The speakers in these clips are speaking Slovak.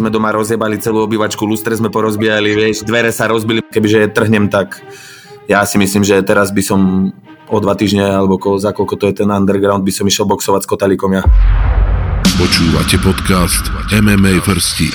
sme doma rozjebali celú obývačku, lustre sme porozbijali, vieš, dvere sa rozbili, kebyže trhnem, tak ja si myslím, že teraz by som o 2 týždne, alebo za koľko to je ten underground, by som išiel boxovať s Kotalíkom ja. Počúvate podcast MMA Vrsti.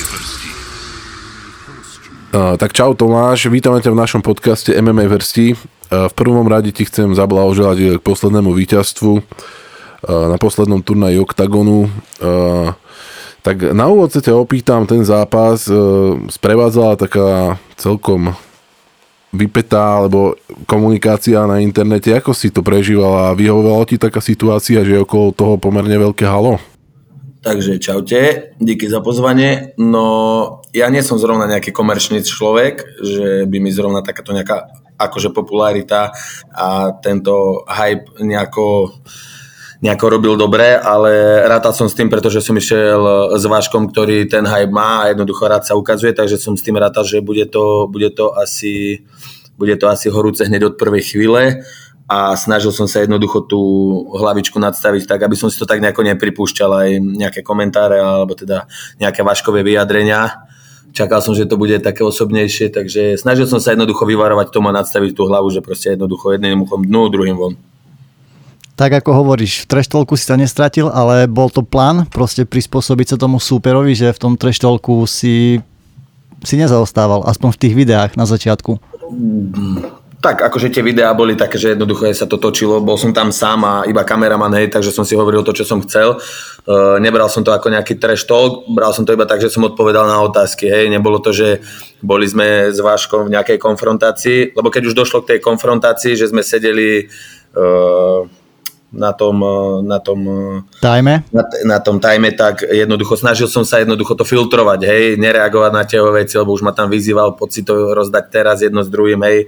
Tak čau Tomáš, vítame ťa v našom podcaste MMA Vrsti. V prvom rade ti chcem zablahoželať k poslednému víťazstvu na poslednom turnaji Oktagonu. Tak na úvod sa ťa opýtam, ten zápas sprevádzala taká celkom vypätá, alebo komunikácia na internete. Ako si to prežívala? Vyhovovala ti taká situácia, že je okolo toho pomerne veľké halo? Takže čaute, díky za pozvanie. No, ja nie som zrovna nejaký komerčný človek, že by mi zrovna takáto nejaká akože popularita a tento hype nejako robil dobre, ale rátal som s tým, pretože som išiel s Vaškom, ktorý ten hype má a jednoducho rád sa ukazuje, takže som s tým rátal, že bude to asi horúce hneď od prvej chvíle. A snažil som sa jednoducho tú hlavičku nadstaviť tak, aby som si to tak nejako nepripúšťal, aj nejaké komentáre alebo teda nejaké Vaškové vyjadrenia. Čakal som, že to bude také osobnejšie, takže snažil som sa jednoducho vyvarovať tomu a nadstaviť tú hlavu, že proste jednoducho jedným uchom dnu, druhým von. Tak ako hovoríš, v trash talku si sa nestratil, ale bol to plán proste prispôsobiť sa tomu súperovi, že v tom trash talku si nezaostával, aspoň v tých videách na začiatku. Tak, akože tie videá boli také, že jednoducho sa to točilo, bol som tam sám a iba kameraman, hej, takže som si hovoril to, čo som chcel. Nebral som to ako nejaký trash talk, bral som to iba tak, že som odpovedal na otázky, hej, nebolo to, že boli sme s Váškom v nejakej konfrontácii, lebo keď už došlo k tej konfrontácii, že sme sedeli na tom time, tak jednoducho snažil som sa to filtrovať, hej, nereagovať na tie veci, lebo už ma tam vyzýval, poď si to rozdať teraz jedno s druhým, hej.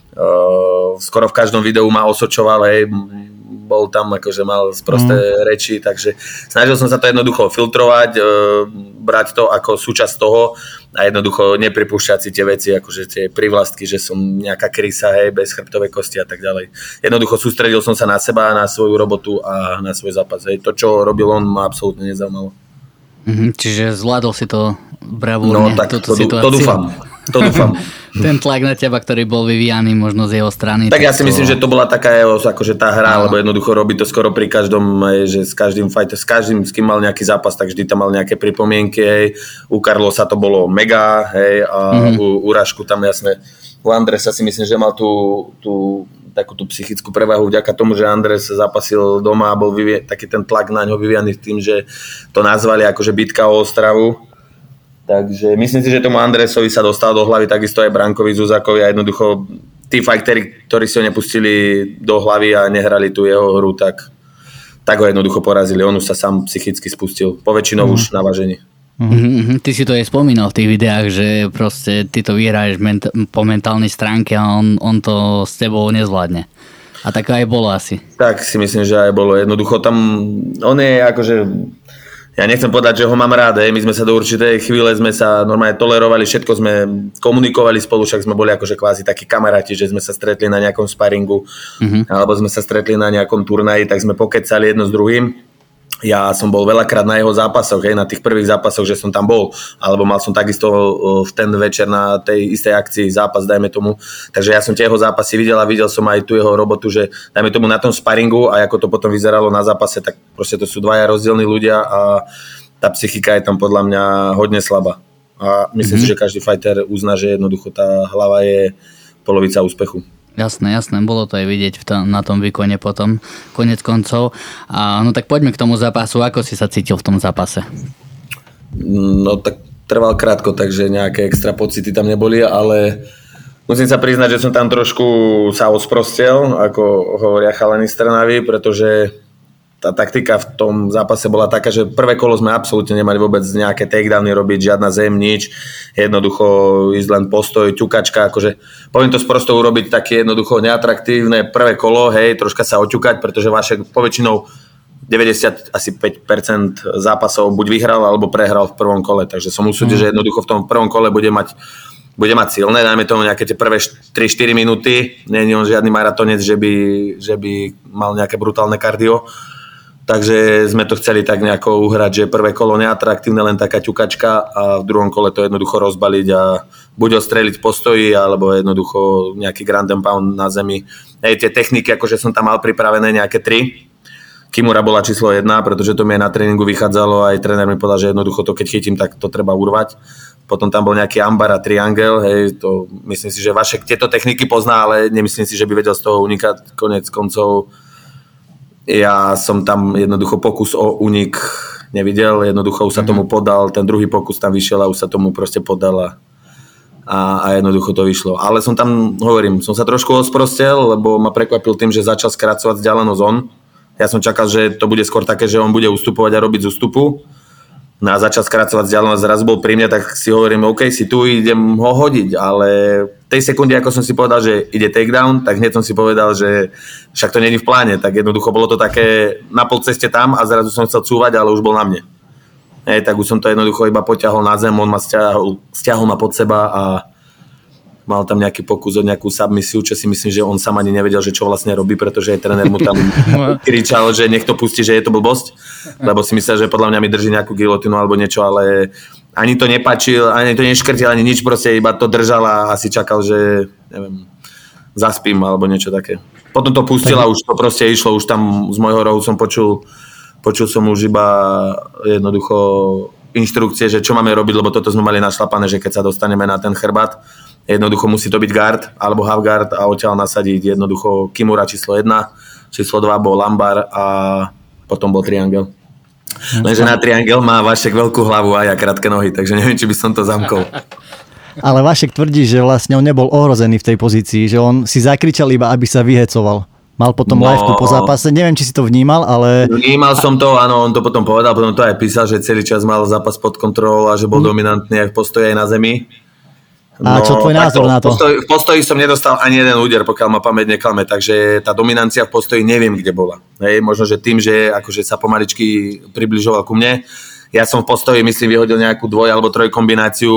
Skoro v každom videu ma osočoval, hej, bol tam akože mal sprosté reči, takže snažil som sa to jednoducho filtrovať, brať to ako súčasť toho a jednoducho nepripúšťať si tie veci, akože tie privlastky, že som nejaká krysa, hej, bez chrbtovej kosti a tak ďalej. Jednoducho sústredil som sa na seba, na svoju robotu a na svoj zápas, hej. To, čo robil on, ma absolútne nezaujímalo. Čiže zvládol si to bravúrne, túto situáciu. To dúfam. Ten tlak na teba, ktorý bol vyvíjaný možno z jeho strany. Tak ja si myslím, že to bola taká jeho akože tá hra, lebo jednoducho robí to skoro pri každom, že s každým fighter, s kým mal nejaký zápas, tak vždy tam mal nejaké pripomienky, hej. U Carlosa to bolo mega, hej, a u Rašku tam jasne. U Andresa si myslím, že mal tú takú tú psychickú prevahu vďaka tomu, že Andres zápasil doma a bol taký ten tlak na ňo vyvíjaný tým, že to nazvali akože bitka o Ostravu. Takže myslím si, že tomu Andresovi sa dostal do hlavy, takisto aj Brankovi Zuzakovi a jednoducho tí fighteri, ktorí si ho nepustili do hlavy a nehrali tú jeho hru, tak ho jednoducho porazili. On už sa sám psychicky spustil, poväčšinou už na vážení. Ty si to aj spomínal v tých videách, že proste ty to vyhráš po mentálnej stránke a on to s tebou nezvládne. A tak aj bolo asi. Tak si myslím, že aj bolo. Jednoducho tam, on je akože... Ja nechcem povedať, že ho mám rád, my sme sa do určitej chvíle sme sa normálne tolerovali, všetko sme komunikovali spolu, však sme boli akože kvázi takí kamaráti, že sme sa stretli na nejakom sparingu, alebo sme sa stretli na nejakom turnaji, tak sme pokecali jedno s druhým. Ja som bol veľakrát na jeho zápasoch, na tých prvých zápasoch, že som tam bol, alebo mal som takisto v ten večer na tej istej akcii zápas, dajme tomu. Takže ja som tie jeho zápasy videl a videl som aj tú jeho robotu, že dajme tomu na tom sparingu a ako to potom vyzeralo na zápase, tak proste to sú dvaja rozdielni ľudia a tá psychika je tam podľa mňa hodne slabá. A myslím si, že každý fighter uzná, že jednoducho tá hlava je polovica úspechu. Jasné, bolo to aj vidieť na tom výkone potom, konec koncov. No tak poďme k tomu zápasu, ako si sa cítil v tom zápase? No tak trval krátko, takže nejaké extra pocity tam neboli, ale musím sa priznať, že som tam trošku sa osprostel, ako hovoria chalani z Trnavy, pretože tá taktika v tom zápase bola taká, že prvé kolo sme absolútne nemali vôbec nejaké takedowny robiť, žiadna zem, nič. Jednoducho ísť len postoj, ťukačka, akože poviem to sprosto urobiť také jednoducho neatraktívne prvé kolo, hej, troška sa oťukať, pretože Vašek poväčšinou 95% zápasov buď vyhral, alebo prehral v prvom kole, takže som usúdil, že jednoducho v tom prvom kole bude mať silné, dajme tomu nejaké tie prvé 3-4 minúty, nie je on žiadny maratonec, že by mal nejaké brutálne kardio. Takže sme to chceli tak nejako uhrať, že prvé kolo neatraktívne, len taká ťukačka a v druhom kole to jednoducho rozbaliť a buď ostreliť v postoji, alebo jednoducho nejaký ground and pound na zemi. Tie techniky, akože som tam mal pripravené nejaké 3. Kimura bola číslo 1, pretože to mi aj na tréningu vychádzalo, aj tréner mi povedal, že jednoducho to keď chytím, tak to treba urvať. Potom tam bol nejaký ambar a triangel, to myslím si, že Vašek tieto techniky pozná, ale nemyslím si, že by vedel z toho unikať. Konec koncov ja som tam jednoducho pokus o únik nevidel, jednoducho už sa tomu podal, ten druhý pokus tam vyšiel a už sa tomu proste podal a jednoducho to vyšlo. Ale som tam, hovorím, som sa trošku osprostel, lebo ma prekvapil tým, že začal skracovať vzdialenosť on. Ja som čakal, že to bude skôr také, že on bude ustupovať a robiť z ústupu. No a začal skracovať vzdialenosť, zrazu bol pri mne, tak si hovorím, OK, si tu idem ho hodiť, ale v tej sekunde, ako som si povedal, že ide takedown, tak hneď som si povedal, že však to není v pláne, tak jednoducho bolo to také na pol ceste tam a zrazu som chcel cúvať, ale už bol na mne. Tak už som to jednoducho iba poťahol na zem, on ma stiahol ma pod seba a mal tam nejaký pokus o nejakú submisiu, čo si myslím, že on sám ani nevedel, že čo vlastne robí, pretože aj tréner mu tam kričal, že nech to pustí, že je to blbosť, lebo si myslel, že podľa mňa mi drží nejakú gilotinu alebo niečo, ale ani to nepačil, ani to neškrtil, ani nič, proste iba to držal a asi čakal, že neviem, zaspím alebo niečo také. Potom to pustil a už to proste išlo, už tam z môjho rohu som počul som už iba jednoducho inštrukcie, že čo máme robiť, lebo toto sme mali našlapané, že keď sa dostaneme na ten chrbát, jednoducho musí to byť guard alebo half guard a odtiaľ nasadiť jednoducho Kimura číslo 1, číslo 2 bol lambar a potom bol triangel. Lenže na triangel má Vašek veľkú hlavu a ja krátke nohy, takže neviem, či by som to zamkol. Ale Vašek tvrdí, že vlastne on nebol ohrozený v tej pozícii, že on si zakričal iba, aby sa vyhecoval. Mal potom liveku po zápase, neviem, či si to vnímal, ale... Vnímal som to, áno, on to potom povedal, potom to aj písal, že celý čas mal zápas pod kontrolou a že bol dominantný aj v postoji aj na zemi. A čo tvoj názor na to? V postoji som nedostal ani jeden úder, pokiaľ ma pamäť neklame, takže tá dominancia v postoji neviem, kde bola. Možno, že tým, že akože sa pomaličky približoval ku mne. Ja som v postoji, myslím, vyhodil nejakú 2 alebo 3 kombináciu,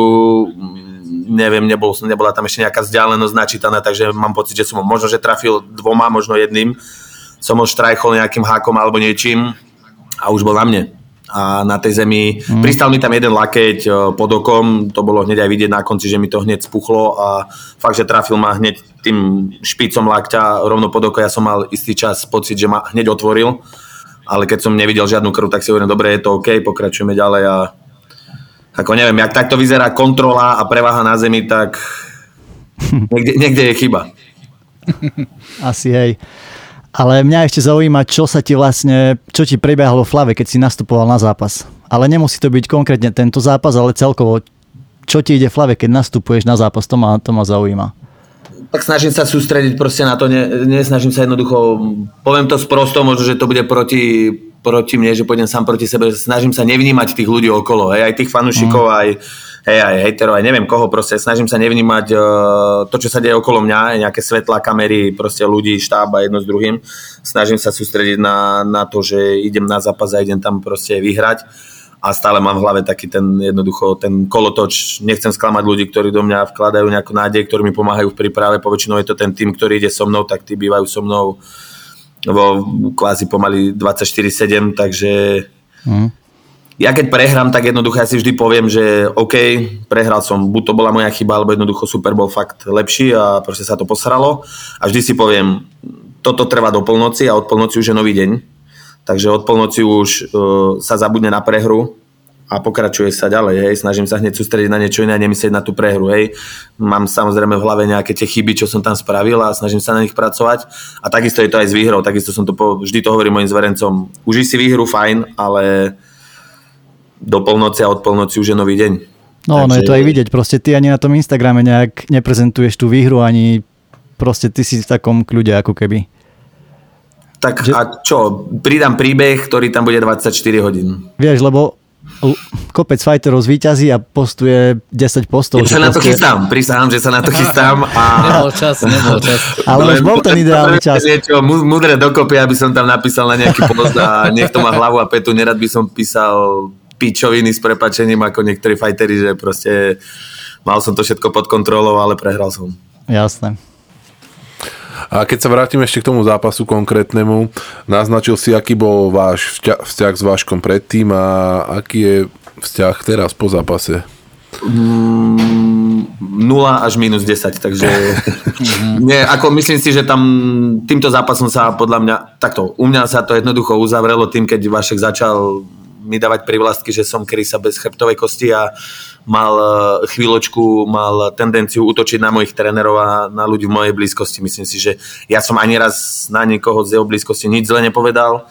neviem, nebola tam ešte nejaká vzdialenosť načítaná, takže mám pocit, že som možno, že trafil 2, možno 1. Som ho štrajchol nejakým hákom alebo niečím a už bol na mne. A na tej zemi pristal mi tam jeden lakeť pod okom, to bolo hneď aj vidieť na konci, že mi to hneď spuchlo a fakt, že trafil ma hneď tým špicom lakťa rovno pod oko. Ja som mal istý čas pocit, že ma hneď otvoril, ale keď som nevidel žiadnu krv, tak si hovorím, dobre, je to OK, pokračujeme ďalej a ako neviem, jak takto vyzerá kontrola a preváha na zemi, tak niekde je chyba. Asi hej. Ale mňa ešte zaujíma, čo ti prebiehalo v hlave, keď si nastupoval na zápas. Ale nemusí to byť konkrétne tento zápas, ale celkovo, čo ti ide v hlave, keď nastupuješ na zápas, to ma zaujíma. Tak snažím sa sústrediť proste na to, nesnažím sa jednoducho, poviem to sprosto, možno, že to bude proti mne, že pôjdem sám proti sebe, snažím sa nevnímať tých ľudí okolo, aj tých fanúšikov, aj hejterov, aj neviem koho, proste snažím sa nevnímať to, čo sa deje okolo mňa, nejaké svetlá, kamery, proste ľudí, štáb a jedno s druhým. Snažím sa sústrediť na to, že idem na zápas a idem tam proste vyhrať a stále mám v hlave taký ten kolotoč. Nechcem sklamať ľudí, ktorí do mňa vkladajú nejakú nádej, ktorí mi pomáhajú v príprave, poväčšinou je to ten tým, ktorý ide so mnou, tak tí bývajú so mnou kvázi pomaly 24/7, takže ja keď prehrám, tak jednoducho ja si vždy poviem, že OK, prehral som, buď to bola moja chyba, alebo jednoducho super bol fakt lepší a proste sa to posralo a vždy si poviem, toto trvá do polnoci a od polnoci už je nový deň, takže od polnoci už sa zabudne na prehru a pokračuje sa ďalej, hej, snažím sa hneď sústrediť na niečo iné a nemyslieť na tú prehru, hej. Mám samozrejme v hlave nejaké tie chyby, čo som tam spravil a snažím sa na nich pracovať a takisto je to aj s výhrou, takisto som to vždy to hovorím mojim zverencom, užij si výhru, fajn, ale do polnoci a od polnoci už je nový deň. No, takže... no je to aj vidieť, proste ty ani na tom Instagrame nejak neprezentuješ tú výhru, ani proste ty si v takom kľude ako keby. Tak a čo, pridám príbeh, ktorý tam bude 24 hodín. Vieš, lebo kopec fighterov zvíťazí a postuje 10 postov. Ja sa na to chystám, prisahám, že sa na to chystám. A... Nebol čas. Ale už bol ten ideálny čas. Niečo mudré dokopy, aby som tam napísal na nejaký post a nech to má hlavu a petu. Nerad by som písal pičoviny s prepáčením ako niektorí fighteri, že proste mal som to všetko pod kontrolou, ale prehral som. Jasné. A keď sa vrátim ešte k tomu zápasu konkrétnemu, naznačil si, aký bol váš vzťah s Vaškom predtým a aký je vzťah teraz po zápase? 0 až minus 10, takže nie, ako myslím si, že tam týmto zápasom sa podľa mňa, takto, u mňa sa to jednoducho uzavrelo tým, keď Vašek začal mi dávať privlastky, že som krysa bez chrbtovej kosti a mal tendenciu útočiť na mojich trénerov a na ľudí v mojej blízkosti. Myslím si, že ja som ani raz na nikoho z jeho blízkosti nič zle nepovedal.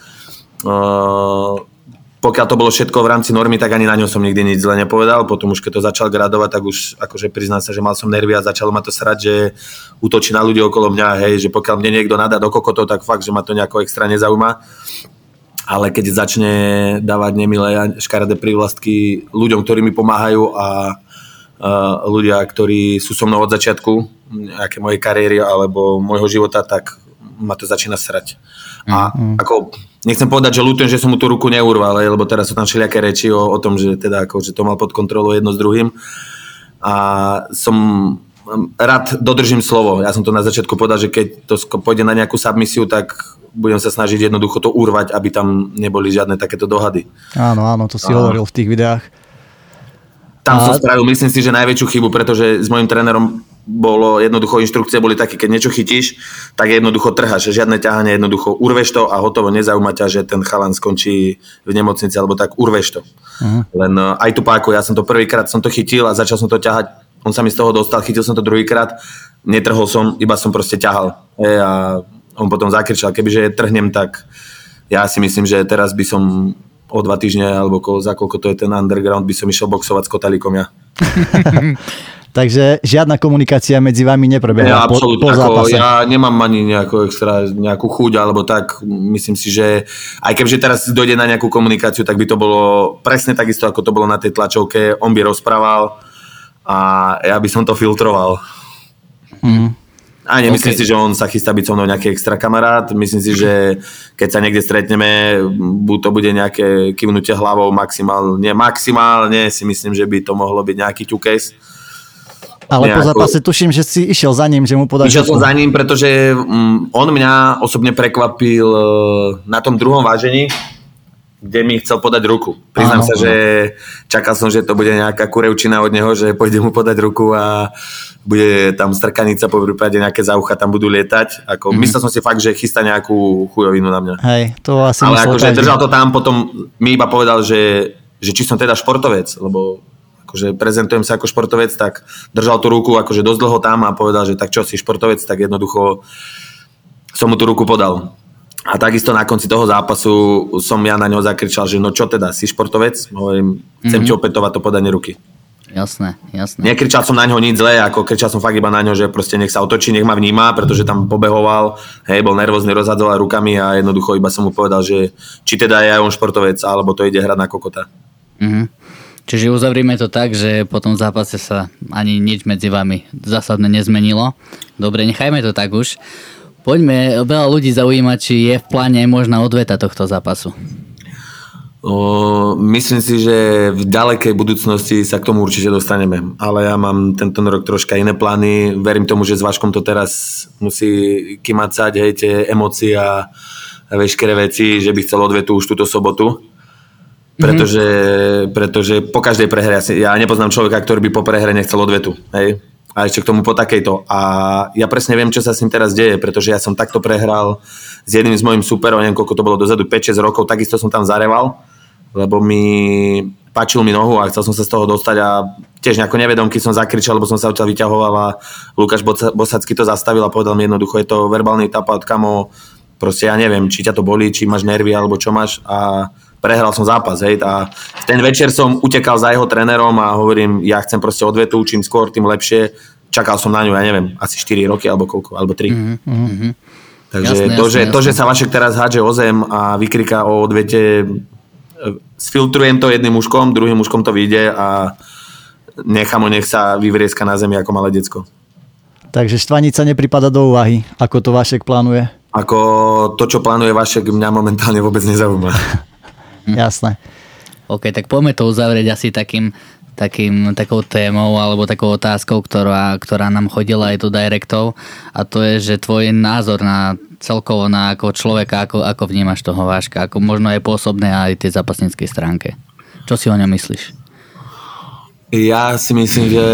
Pokiaľ to bolo všetko v rámci normy, tak ani na ňo som nikdy nič zle nepovedal. Potom už keď to začal gradovať, tak už akože priznám sa, že mal som nervy a začalo ma to srať, že útočí na ľudí okolo mňa, hej, že pokiaľ mne niekto nadá do kokotov, tak fakt, že ma to nejako extra nezaujíma. Ale keď začne dávať nemilé a škaredé prívlastky ľuďom, ktorí mi pomáhajú a ľudia, ktorí sú so mnou od začiatku nejaké mojej kariéry alebo môjho života, tak ma to začína srať. A ako, nechcem povedať, že ľutujem, že som mu tú ruku neurval, lebo teraz sú tam všelijaké reči o tom, že, teda, ako, že to mal pod kontrolou jedno s druhým. A som rád dodržím slovo. Ja som to na začiatku povedal, že keď to pôjde na nejakú submisiu, tak budem sa snažiť jednoducho to urvať, aby tam neboli žiadne takéto dohady. Áno, to si hovoril v tých videách. Tam som spravil, myslím si, že najväčšiu chybu, pretože s mojim trénerom bolo jednoducho, inštrukcie boli také, keď niečo chytíš, tak jednoducho trháš, žiadne ťahanie, jednoducho urveš to a hotovo, nezaujíma ťa, že ten chalan skončí v nemocnici, alebo tak urveš to. Len aj tu páku, ja som to prvýkrát som to chytil a začal som to ťahať, on sa mi z toho dostal, chytil som to druhýkrát, netrhol som, iba som proste ťahal. A on potom zakričal, kebyže trhnem, tak ja si myslím, že teraz by som o 2 týždne, alebo za koľko to je ten underground, by som išiel boxovať s Kotalíkom ja. Takže žiadna komunikácia medzi vami neprebehla po zápase. Ja nemám ani nejakú chuť, alebo tak. Myslím si, že aj kebyže teraz dojde na nejakú komunikáciu, tak by to bolo presne takisto, ako to bolo na tej tlačovke. On by rozprával a ja by som to filtroval. A nemyslím si, že on sa chystá byť so mnou nejaký extra kamarát. Myslím si, že keď sa niekde stretneme, buď to bude nejaké kývnutie hlavou maximálne si myslím, že by to mohlo byť nejaký ťukejs. Ale po zápase tuším, že si išiel za ním, že mu podáš. Išiel som za ním, pretože on mňa osobne prekvapil na tom druhom vážení, kde mi chcel podať ruku. Priznám sa, že čakal som, že to bude nejaká kurevčina od neho, že pôjde mu podať ruku a bude tam strkanica, po prípade nejaké za ucha tam budú lietať. Myslel som si fakt, že chystá nejakú chujovinu na mňa. Hej, to asi ale akože držal to tam, potom mi iba povedal, že či som teda športovec, lebo akože prezentujem sa ako športovec, tak držal tú ruku akože dosť dlho tam a povedal, že tak čo, si športovec, tak jednoducho som mu tú ruku podal. A takisto na konci toho zápasu som ja na ňo zakričal, že no čo teda, si športovec? Hovorím, chcem ti opätovať to podanie ruky. Jasné. Nekričal som na ňo nič zlé, ako kričal som fakt iba na ňo, že proste nech sa otočí, nech ma vníma, pretože tam pobehoval, bol nervózny, rozhadzoval rukami a jednoducho iba som mu povedal, že či teda je on športovec, alebo to ide hrať na kokota. Čiže uzavrieme to tak, že po tom zápase sa ani nič medzi vami zásadne nezmenilo. Dobre, nechajme to tak už. Poďme, veľa ľudí zaujíma, či je v pláne možná odveta tohto zápasu. Myslím si, že v ďalekej budúcnosti sa k tomu určite dostaneme. Ale ja mám tento rok troška iné plány. Verím tomu, že s Vaškom to teraz musí kymacať, tie emócie a veškeré veci, že by chcel odvetu už túto sobotu. Pretože po každej prehre, ja nepoznám človeka, ktorý by po prehre nechcel odvetu. Hej? A ešte k tomu po takejto. A ja presne viem, čo sa s ním teraz deje, pretože ja som takto prehral s jedným z mojím superom, neviem, koľko to bolo dozadu, 5-6 rokov, takisto som tam zareval, lebo páčil mi nohu a chcel som sa z toho dostať a tiež nejako nevedomky som zakričal, lebo som sa odtiaľ vyťahoval a Lukáš Bosacký to zastavil a povedal mi jednoducho, je to verbálny tapat, kamo, proste ja neviem, či ťa to bolí, či máš nervy alebo čo máš a prehral som zápas, a ten večer som utekal za jeho trénerom a hovorím, ja chcem proste odvetu, čím skôr, tým lepšie. Čakal som na ňu, ja neviem, asi 4 roky alebo koľko, alebo 3. Takže jasné. To, že sa Vašek teraz hádže o zem a vykriká o odvete, sfiltrujem to jedným mužkom, druhým mužkom to vyjde a nech sa vyvrieska na zemi ako malé decko. Takže štvanica nepripada do úvahy, ako to Vašek plánuje? Ako to, čo plánuje Vašek, mňa momentálne vôbec nezaujíma. Jasné. OK, tak poďme to uzavrieť asi takým takou témou alebo takou otázkou, ktorá nám chodila aj do directov, a to je, že tvoj názor na celkovo na ako človeka, ako vnímaš toho Vaška, ako možno je pôsobné aj tej zápasníckej stránke. Čo si o ňom myslíš? Ja si myslím, že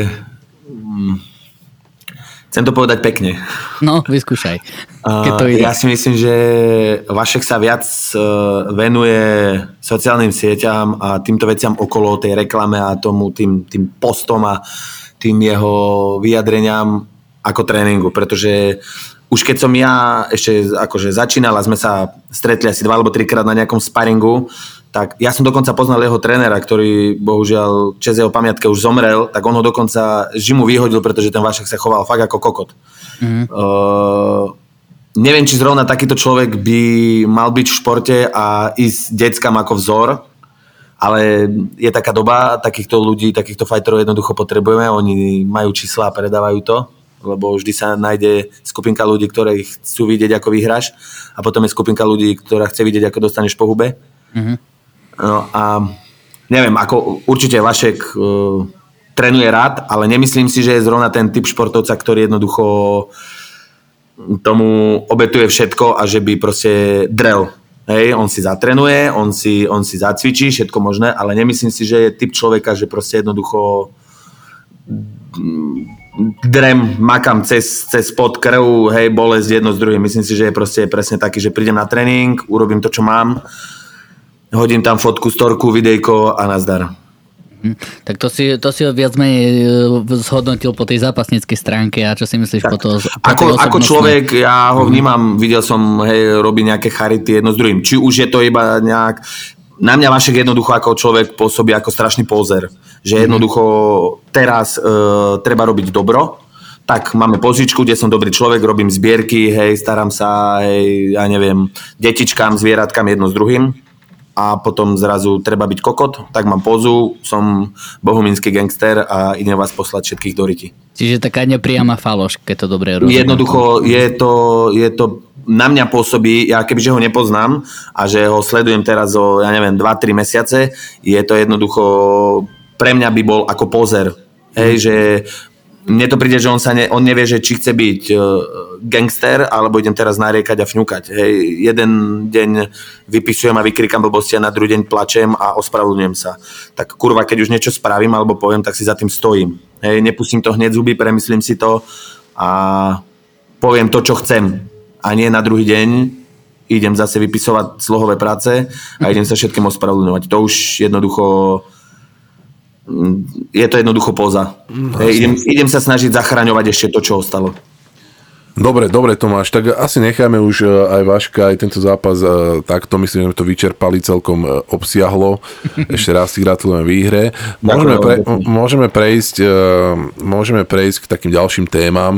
chcem to povedať pekne. No, vyskúšaj. Keď to ide. Ja si myslím, že Vašek sa viac venuje sociálnym sieťam a týmto veciam okolo tej reklame a tomu tým postom a tým jeho vyjadreniam ako tréningu, pretože už keď som ja ešte akože začínal a sme sa stretli asi 2 alebo 3 krát na nejakom sparingu, tak ja som dokonca poznal jeho trénera, ktorý bohužiaľ česť jeho pamiatke už zomrel, tak on ho dokonca z gymu vyhodil, pretože ten Vašek sa choval fakt ako kokot. Neviem, či zrovna takýto človek by mal byť v športe a ísť deckám ako vzor, ale je taká doba, takýchto ľudí, takýchto fighterov jednoducho potrebujeme, oni majú čísla a predávajú to, lebo vždy sa nájde skupinka ľudí, ktorí chcú vidieť, ako vyhráš, a potom je skupinka ľudí, ktorá chce vidieť, ako dostaneš po hube. No a neviem, ako určite Vašek trénuje rád, ale nemyslím si, že je zrovna ten typ športovca, ktorý jednoducho tomu obetuje všetko a že by proste drel. Hej, on si zatrenuje, on si zacvičí, všetko možné, ale nemyslím si, že je typ človeka, že proste jednoducho drem, makam cez pod krv, hej, bolesť jedno s druhým. Myslím si, že je proste presne taký, že prídem na tréning, urobím to, čo mám, hodím tam fotku, storku, videjko a nazdar. Tak to si viac menej zhodnotil po tej zápasníckej stránke, a čo si myslíš po to? Ako človek, ja ho vnímam, videl som, hej, robí nejaké charity jedno s druhým. Či už je to iba nejak... Na mňa Vašek jednoducho ako človek pôsobí ako strašný pózer. Že jednoducho teraz treba robiť dobro, tak máme pozičku, kde som dobrý človek, robím zbierky, hej, starám sa, hej, ja neviem, detičkám, zvieratkám jedno s druhým. A potom zrazu treba byť kokot, tak mám pozu, som bohumínsky gangster a idem vás poslať všetkých do riti. Čiže taká nepriama faloš, keď to dobre rozumiem. Jednoducho je to na mňa pôsobí, ja kebyže ho nepoznám a že ho sledujem teraz o, ja neviem, 2-3 mesiace, je to jednoducho, pre mňa by bol ako pozer. Hej, že mne to príde, že on nevie, že či chce byť gangster, alebo idem teraz nariekať a fňukať. Hej, jeden deň vypisujem a vykrikam blbosti a na druhý deň plačem a ospravedlňujem sa. Tak kurva, keď už niečo spravím alebo poviem, tak si za tým stojím. Hej, nepustím to hneď zuby, premyslím si to a poviem to, čo chcem. A nie na druhý deň idem zase vypisovať slohové práce a idem sa všetkým ospravedlňovať. To už jednoducho... Je to jednoducho póza. Idem sa snažiť zachraňovať ešte to, čo ostalo. Dobre, Tomáš, tak asi necháme už aj Vaška, aj tento zápas takto, myslím, že to vyčerpali, celkom obsiahlo. Ešte raz si gratulujem výhre. Môžeme prejsť k takým ďalším témam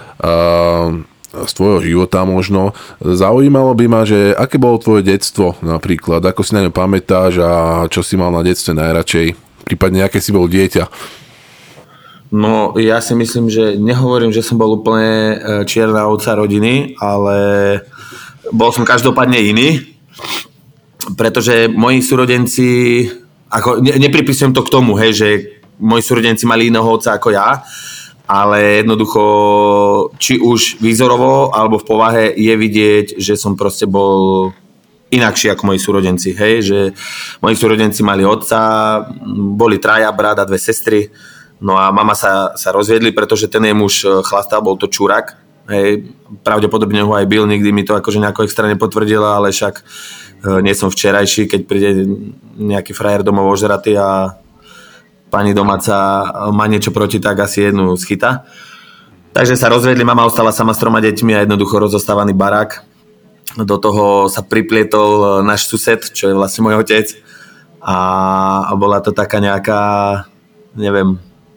z tvojho života možno. Zaujímalo by ma, že aké bolo tvoje detstvo napríklad, ako si na ňo pamätáš a čo si mal na detstve najradšej? Prípadne, aké si bol dieťa? No, ja si myslím, že nehovorím, že som bol úplne čierna ovca rodiny, ale bol som každopádne iný, pretože moji súrodenci, ako nepripisujem to k tomu, hej, že moji súrodenci mali iného otca ako ja, ale jednoducho, či už výzorovo alebo v povahe je vidieť, že som proste bol inakší ako moji súrodenci, hej, že moji súrodenci mali otca, boli 3 brat a 2 sestry, no a mama sa rozviedli, pretože ten jej muž chlastal, bol to čurák, hej, pravdepodobne ho aj bil, nikdy mi to akože nejako extra nepotvrdila, ale však nie som včerajší, keď príde nejaký frajer domov ožratý a pani domáca má niečo proti, tak asi jednu schyta. Takže sa rozviedli, mama ostala sama s 3 deťmi a jednoducho rozostávaný barák. Do toho sa priplietol náš sused, čo je vlastne môj otec, a bola to taká nejaká, neviem,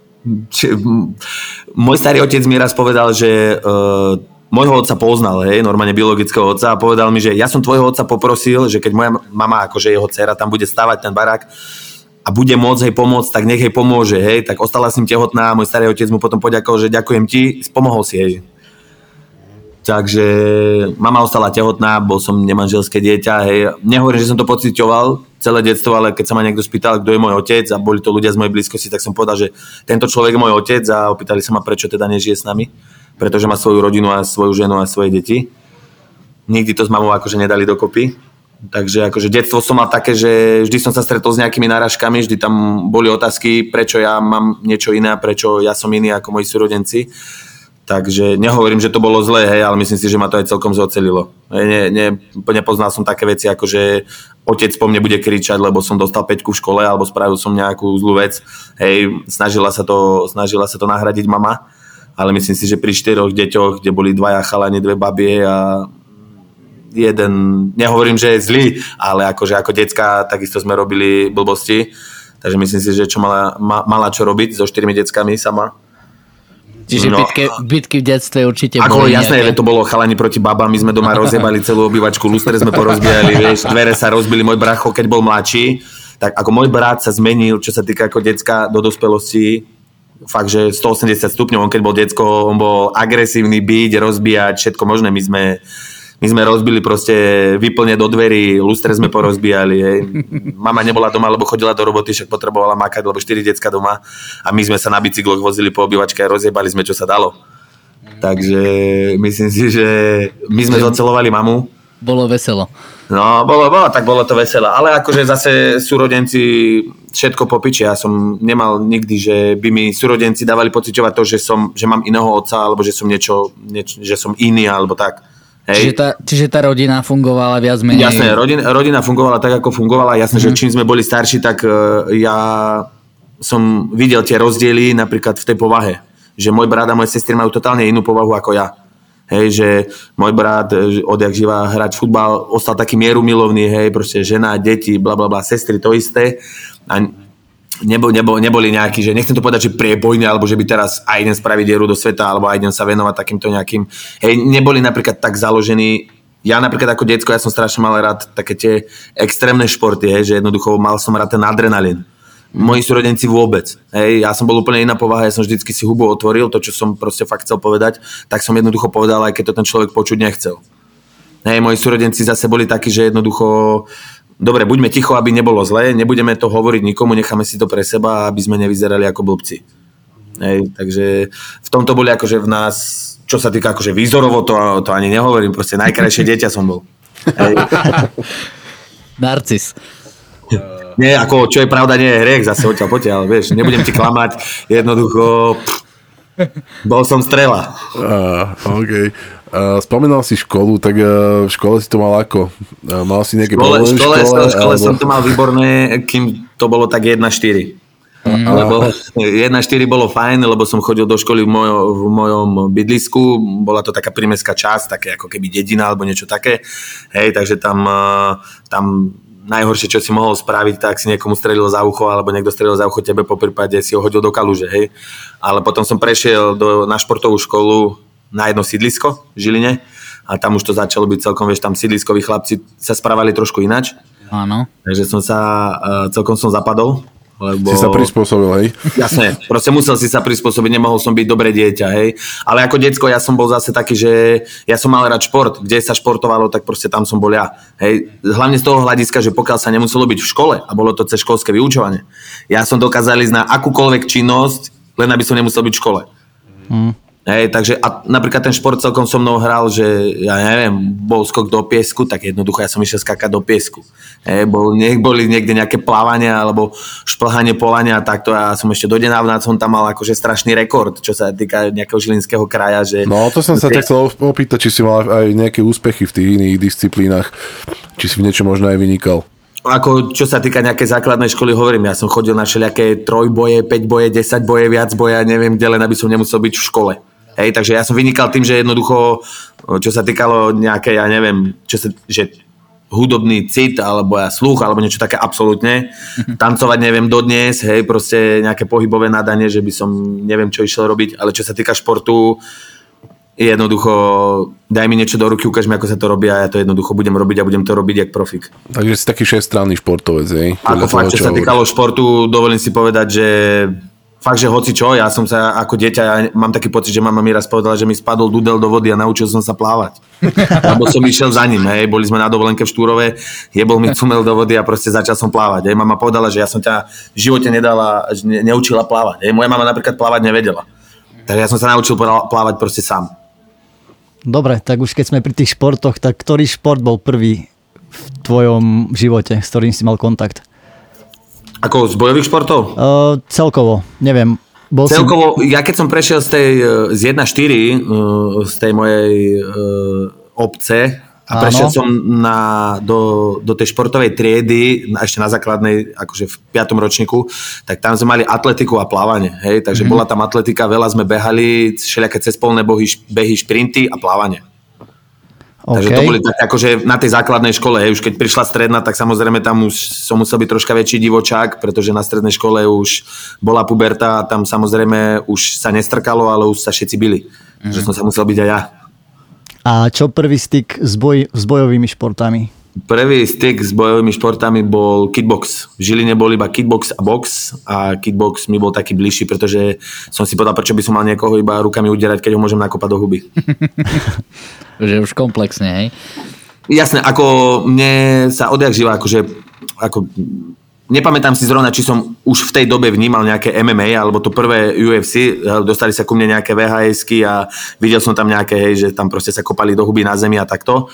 môj starý otec mi raz povedal, že môjho otca poznal, hej, normálne biologického otca, a povedal mi, že ja som tvojho otca poprosil, že keď moja mama, akože jeho dcera, tam bude stavať ten barák a bude môcť jej pomôcť, tak nech jej pomôže, hej, tak ostala s ním tehotná a môj starý otec mu potom poďakoval, že ďakujem ti, pomohol si jej. Takže mama ostala tehotná, bol som nemanželské dieťa, hej. Nehovorím, že som to pociťoval, celé detstvo, ale keď sa ma niekto spýtal, kto je môj otec a boli to ľudia z mojej blízkosti, tak som povedal, že tento človek je môj otec a opýtali sa ma, prečo teda nežije s nami, pretože má svoju rodinu a svoju ženu a svoje deti. Nikdy to s mamou akože nedali dokopy. Takže akože detstvo som mal také, že vždy som sa stretol s nejakými náražkami, vždy tam boli otázky, prečo ja mám niečo iné, prečo ja som iný ako moji súrodenci. Takže nehovorím, že to bolo zlé, hej, ale myslím si, že ma to aj celkom zocelilo. Nepoznal som také veci, ako že otec po mne bude kričať, lebo som dostal 5 v škole, alebo spravil som nejakú zlú vec. Hej, snažila sa to nahradiť mama, ale myslím si, že pri 4 deťoch, kde boli 2 chalani, 2 babie a jeden, nehovorím, že je zlý, ale akože ako decka takisto sme robili blbosti, takže myslím si, že čo mala čo robiť so 4 deckami sama. Čiže bitky v detstve určite ako boli jasné, nejaké. to bolo chalani proti babám, my sme doma rozjebali celú obývačku, lustre sme porozbijali, vieš, dvere sa rozbili, môj bracho, keď bol mladší, tak ako môj brat sa zmenil, čo sa týka ako decka do dospelosti, fakt, že 180 stupňov, on keď bol decko, on bol agresívny, byť, rozbíjať, všetko možné, my sme rozbili proste vyplne do dverí, lustre sme porozbíjali. Hej. Mama nebola doma, lebo chodila do roboty, však potrebovala makať, lebo 4 decka doma. A my sme sa na bicykloch vozili po obývačke a rozjebali sme, čo sa dalo. Takže myslím si, že my sme zocelovali mamu. Bolo veselo. No, bolo to veselé. Ale akože zase súrodenci všetko popičia. Ja som nemal nikdy, že by mi súrodenci dávali pociťovať to, že mám iného otca, alebo že som že som iný, alebo tak. Hej. Čiže tá rodina fungovala viac menej... Jasné, rodina fungovala tak, ako fungovala. Jasné, že čím sme boli starší, tak ja som videl tie rozdiely napríklad v tej povahe. Že môj brat a moje sestry majú totálne inú povahu ako ja. Hej, že môj brat odjak živa hrať futbal, ostal taký mierumilovný, hej, proste žena, deti, blablabla, sestry, to isté. A neboli nejakí, že nechcem to povedať, že priebojní, alebo že by teraz aj idem spraviť dieru do sveta, alebo aj idem sa venovať takýmto nejakým. Hej, neboli napríklad tak založení. Ja napríklad ako decko, ja som strašne mal rád také tie extrémne športy, hej, že jednoducho mal som rád ten adrenalín. Moji súrodenci vôbec. Hej, ja som bol úplne iná povaha, ja som vždycky si hubu otvoril, to, čo som proste fakt chcel povedať, tak som jednoducho povedal, aj keď to ten človek počuť nechcel. Hej, moji súrodenci zase boli takí, že jednoducho dobre, buďme ticho, aby nebolo zle, nebudeme to hovoriť nikomu, necháme si to pre seba, aby sme nevyzerali ako blbci. Hej, takže v tomto boli akože v nás, čo sa týka akože výzorovo, to ani nehovorím, proste najkrajšie dieťa som bol. Hej. Narcis. Nie, ako, čo je pravda, nie je hriech, zase odtiaľ potiaľ, vieš, nebudem ti klamať, jednoducho, bol som strela. OK. Spomínal si školu, tak v škole si to mal ako? Mal si nejaké problémy v škole? V škole som to mal výborné, kým to bolo tak 1-4. Lebo 1-4 bolo fajn, lebo som chodil do školy v mojom bydlisku, bola to taká prímestská časť, také ako keby dedina alebo niečo také. Hej, takže tam najhoršie, čo si mohol spraviť, tak si niekomu strelil za ucho, alebo niekto strelil za ucho tebe, po prípade si ho hodil do kaluže, hej. Ale potom som prešiel na športovú školu na jedno sídlisko v Žiline a tam už to začalo byť celkom, vieš, tam sídliskoví chlapci sa správali trošku inač. Áno. Takže celkom som zapadol. Lebo... Si sa prispôsobil, hej? Jasné, proste musel si sa prispôsobiť, nemohol som byť dobré dieťa, hej. Ale ako decko ja som bol zase taký, že ja som mal rád šport, kde sa športovalo, tak proste tam som bol ja. Hej. Hlavne z toho hľadiska, že pokiaľ sa nemuselo byť v škole a bolo to cez školské vyučovanie, ja som dokázal ísť na akúkoľvek činnosť, len aby som nemusel byť v škole. Hej, takže a napríklad ten šport celkom so mnou hral, že ja neviem, bol skok do piesku, tak jednoducho ja som išiel skákať do piesku. Hej, boli niekde nejaké plávania alebo šplhanie polania a takto ja som ešte dodnávna som tam mal akože strašný rekord, čo sa týka nejakého žilinského kraja. Že... No to som sa tak chcel opýtať, či si mal aj nejaké úspechy v tých iných disciplínach, či si v niečo možno aj vynikal. Ako čo sa týka nejakej základnej školy, hovorím, ja som chodil na všelijaké 3 boje, 5 boje, 10 boje, viac boje, neviem, kde len aby som nemusel byť v škole. Hej, takže ja som vynikal tým, že jednoducho, čo sa týkalo nejaké, ja neviem, že hudobný cit, alebo ja sluch, alebo niečo také absolútne. Tancovať neviem dodnes, hej, proste nejaké pohybové nadanie, že by som neviem, čo išiel robiť, ale čo sa týka športu, jednoducho daj mi niečo do ruky, ukáž mi, ako sa to robí a ja to jednoducho budem robiť a budem to robiť jak profik. Takže si taký všestranný športovec, hej? Ako fakt, čo sa týkalo športu, dovolím si povedať, že fakt, že hoci čo, ja som sa ako dieťa, ja mám taký pocit, že mama mi raz povedala, že mi spadol dudel do vody a naučil som sa plávať. Lebo som išiel za ním, hej, boli sme na dovolenke v Štúrove, jebol mi cumel do vody a proste začal som plávať. Hej. Mama povedala, že ja som ťa v živote neučila plávať. Hej. Moja mama napríklad plávať nevedela. Takže ja som sa naučil plávať proste sám. Dobre, tak už keď sme pri tých športoch, tak ktorý šport bol prvý v tvojom živote, s ktorým si mal kontakt? Ako z bojových športov? Celkovo, neviem. Celkovo, ja keď som prešiel z 1-4, z tej mojej obce a prešiel som do tej športovej triedy, ešte na základnej, akože v 5. ročníku, tak tam sme mali atletiku a plávanie. Hej? Takže bola tam atletika, veľa sme behali, všelijaké cezpolné behy, šprinty a plávanie. Okay. Takže to boli tak akože na tej základnej škole, hej, už keď prišla stredná, tak samozrejme tam už som musel byť troška väčší divočák, pretože na strednej škole už bola puberta a tam samozrejme už sa nestrkalo, ale už sa všetci bili. Že som sa musel byť aj ja. A čo prvý styk s bojovými športami? Prvý styk s bojovými športami bol kickbox. V Žiline bol iba kickbox a box a kickbox mi bol taký bližší, pretože som si povedal, prečo by som mal niekoho iba rukami udierať, keď ho môžem nakopať do huby. Že už komplexne, hej? Jasné, ako mne sa odjak živa, nepamätám si zrovna, či som už v tej dobe vnímal nejaké MMA, alebo to prvé UFC, dostali sa ku mne nejaké VHS-ky a videl som tam nejaké, hej, že tam proste sa kopali do huby na zemi a takto.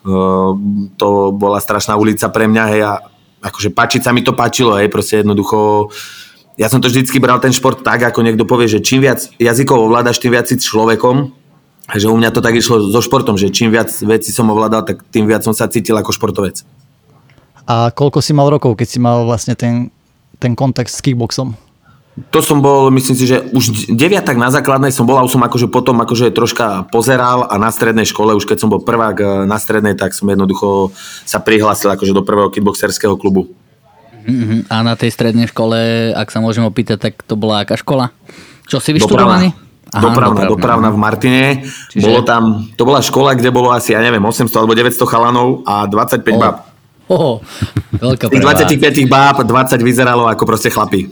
To bola strašná ulica pre mňa, hej, a akože páčiť sa mi to páčilo, hej, proste jednoducho, ja som to vždycky bral ten šport tak, ako niekto povie, že čím viac jazykov ovládaš, tým viac si človekom, že u mňa to tak išlo so športom, že čím viac vecí som ovládal, tak tým viac som sa cítil ako športovec. A koľko si mal rokov, keď si mal vlastne ten kontakt s kickboxom? To som bol, myslím si, že už 9 na základnej som bol a už som akože potom akože troška pozeral a na strednej škole, už keď som bol prvák na strednej, tak som jednoducho sa prihlásil akože do prvého kickboxerského klubu. A na tej strednej škole, ak sa môžem opýtať, tak to bola aká škola? Čo si vyštudovaný? Dopravná v Martine. Čiže... To bola škola, kde bolo asi, ja neviem, 800 alebo 900 chalanov a 25 báb. Veľká tých 25 báb 20 vyzeralo ako proste chlapí.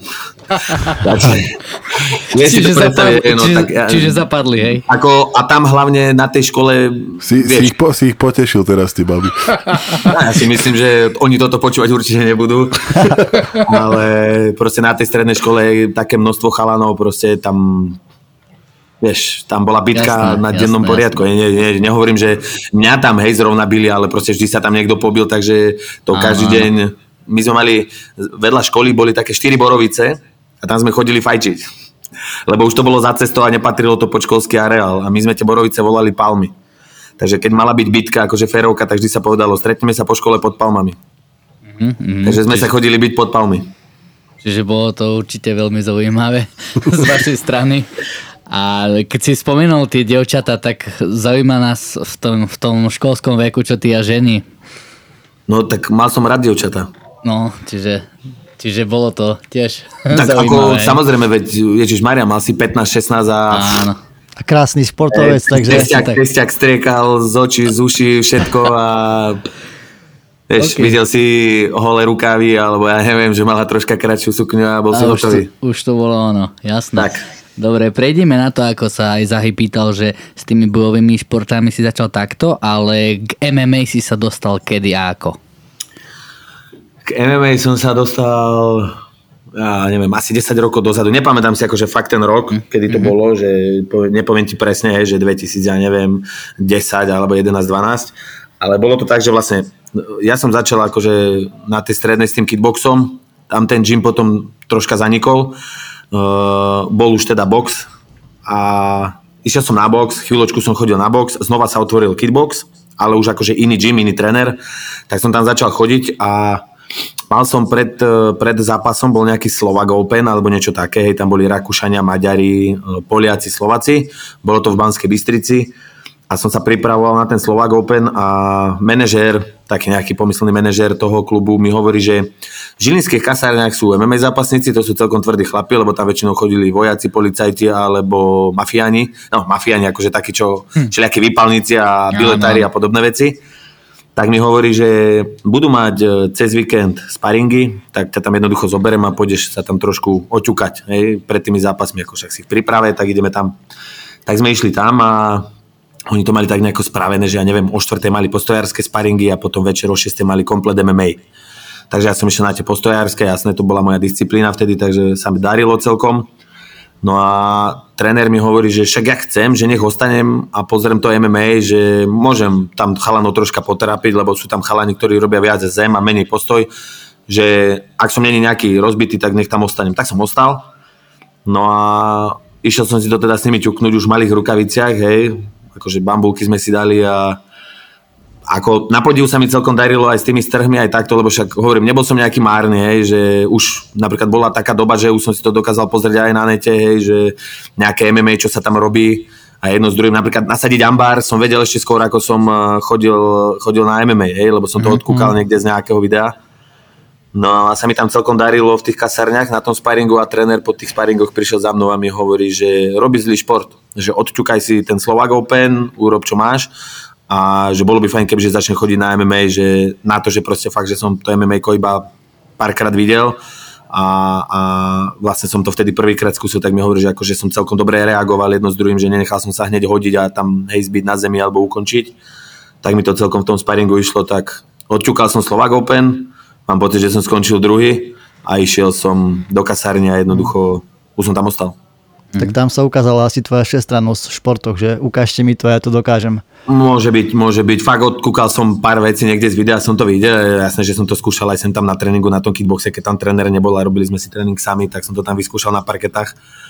Čiže zapadli, hej? A tam hlavne na tej škole... Si ich potešil teraz, tí baby. Ja si myslím, že oni toto počúvať určite nebudú. Ale proste na tej strednej škole je také množstvo chalanov, proste tam... Vieš, tam bola bitka na dennom poriadku. Nehovorím, že mňa tam zrovna bili, ale proste vždy sa tam niekto pobil, takže to každý deň... My sme mali, vedľa školy boli také 4 borovice a tam sme chodili fajčiť. Lebo už to bolo za cestou a nepatrilo to pod školský areál a my sme tie borovice volali palmy. Takže keď mala byť bitka, akože férovka, tak vždy sa povedalo, stretneme sa po škole pod palmami. Takže sme sa chodili byť pod palmy. Čiže bolo to určite veľmi zaujímavé z vašej strany. A keď si spomenul tie dievčatá, tak zaujíma nás v tom školskom veku, čo ty a ženy. No tak mal som rád dievčatá. No, čiže bolo to tiež tak zaujímavé. Ako, samozrejme, veď Ježišmaria, mal si 15-16 a... Áno. A krásny športovec, takže... Kresťak striekal z očí, z uší, všetko a... Vieš, videl si holé rukávy, alebo ja neviem, že mala troška kratšiu sukňu a bol si hotový. Už to bolo ono, jasné. Tak. Dobre, prejdeme na to, ako sa aj Zahy pýtal, že s tými bojovými športami si začal takto, ale k MMA si sa dostal kedy a ako? K MMA som sa dostal, ja neviem, asi 10 rokov dozadu. Nepamätám si akože fakt ten rok, kedy to bolo, že nepoviem ti presne, že 2000, ja neviem, 10 alebo 11, 12. Ale bolo to tak, že vlastne ja som začal akože na tej strednej s tým kickboxom, tam ten gym potom troška zanikol. Bol už teda box a išiel som na box, chvíľočku som chodil na box, znova sa otvoril kickbox, ale už akože iný gym, iný tréner, tak som tam začal chodiť a mal som pred zápasom bol nejaký Slovak Open alebo niečo také, tam boli Rakúšania, Maďari, Poliaci, Slováci, bolo to v Banskej Bystrici a som sa pripravoval na ten Slovak Open a manažér, taký nejaký pomyslný manažér toho klubu mi hovorí, že v žilinských kasárniach sú MMA zápasníci, to sú celkom tvrdí chlapi, lebo tam väčšinou chodili vojaci, policajti alebo mafiáni, akože takí, čo všelijakí výpalníci a biletári a podobné veci. Tak mi hovorí, že budú mať cez víkend sparingy, tak ťa tam jednoducho zoberiem a pôjdeš sa tam trošku oťukať, hej, pred tými zápasmi, ako však si v príprave, tak ideme tam. Tak sme išli tam a oni to mali tak nejako spravené, že ja neviem, o 4. mali postojárske sparingy a potom večer o 6. mali komplet MMA. Takže ja som išiel na tie postojárske, jasné, to bola moja disciplína vtedy, takže sa mi darilo celkom. No a tréner mi hovorí, že však ja chcem, že nech ostanem a pozriem to MMA, že môžem tam chalanov troška poterapiť, lebo sú tam chalani, ktorí robia viac zem a menej postoj, že ak som není nejaký rozbitý, tak nech tam ostanem. Tak som ostal. No a išiel som si to teda s nimi ťuknúť už v malých rukaviciach, hej, akože bambulky sme si dali a ako na podivu sa mi celkom darilo aj s tými strhmi, aj takto, lebo však hovorím, nebol som nejaký márny, hej, že už napríklad bola taká doba, že už som si to dokázal pozrieť aj na nete, hej, že nejaké MMA, čo sa tam robí a jedno s druhým, napríklad nasadiť ambár som vedel ešte skôr, ako som chodil na MMA, hej, lebo som to odkúkal niekde z nejakého videa. No a sa mi tam celkom darilo v tých kasárniach na tom sparingu a tréner po tých sparingoch prišiel za mnou a mi hovorí, že robí zlý šport, že odťukaj si ten Slovak Open, urob čo máš a že bolo by fajn, kebyže začne chodiť na MMA, že na to, že proste fakt, že som to MMA iba párkrát videl a vlastne som to vtedy prvýkrát skúsil, tak mi hovorí, že akože som celkom dobre reagoval jedno s druhým, že nenechal som sa hneď hodiť a tam zbyť na zemi alebo ukončiť. Tak mi to celkom v tom sparingu išlo, tak odťukal som Slovak Open. Mám pocit, že som skončil druhý a išiel som do kasárne a jednoducho už som tam ostal. Tak tam sa ukázala asi tvoja všestrannosť v športoch, že ukážte mi to, ja to dokážem. Môže byť. Fakt odkúkal som pár vecí niekde z videa, som to videl. Jasné, že som to skúšal aj sem tam na tréningu na tom kickboxe, keď tam tréner nebol a robili sme si tréning sami, tak som to tam vyskúšal na parketách.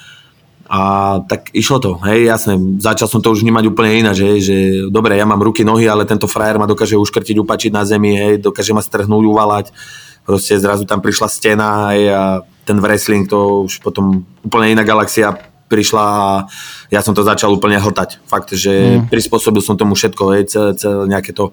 A tak išlo to, hej, jasné. Začal som to už vnímať úplne ináč, hej, že dobre, ja mám ruky, nohy, ale tento frajer ma dokáže uškrtiť, upačiť na zemi, hej, dokáže ma strhnúť, uvalať. Proste zrazu tam prišla stena, hej, a ten wrestling, to už potom úplne iná galaxia prišla a ja som to začal úplne hltať. Fakt, že prispôsobil som tomu všetko, hej, celé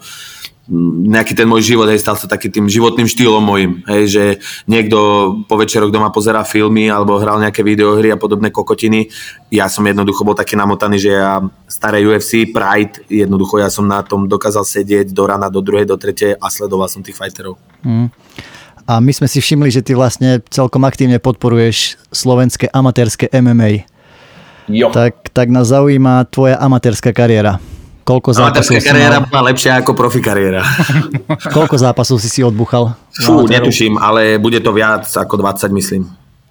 nejaký ten môj život, hej, stal sa taký tým životným štýlom mojim, hej, že niekto po večeroch doma pozerá filmy alebo hral nejaké videohry a podobné kokotiny. Ja som jednoducho bol taký namotaný, že ja staré UFC, Pride, jednoducho ja som na tom dokázal sedieť do rana, do druhej, do tretej a sledoval som tých fighterov. A my sme si všimli, že ty vlastne celkom aktívne podporuješ slovenské amatérske MMA. Jo. Tak nás zaujíma tvoja amatérska kariéra. Koľko zápasov amatérska kariéra bola lepšia ako profi kariéra. Koľko zápasov si odbuchal? Netuším, ale bude to viac ako 20, myslím.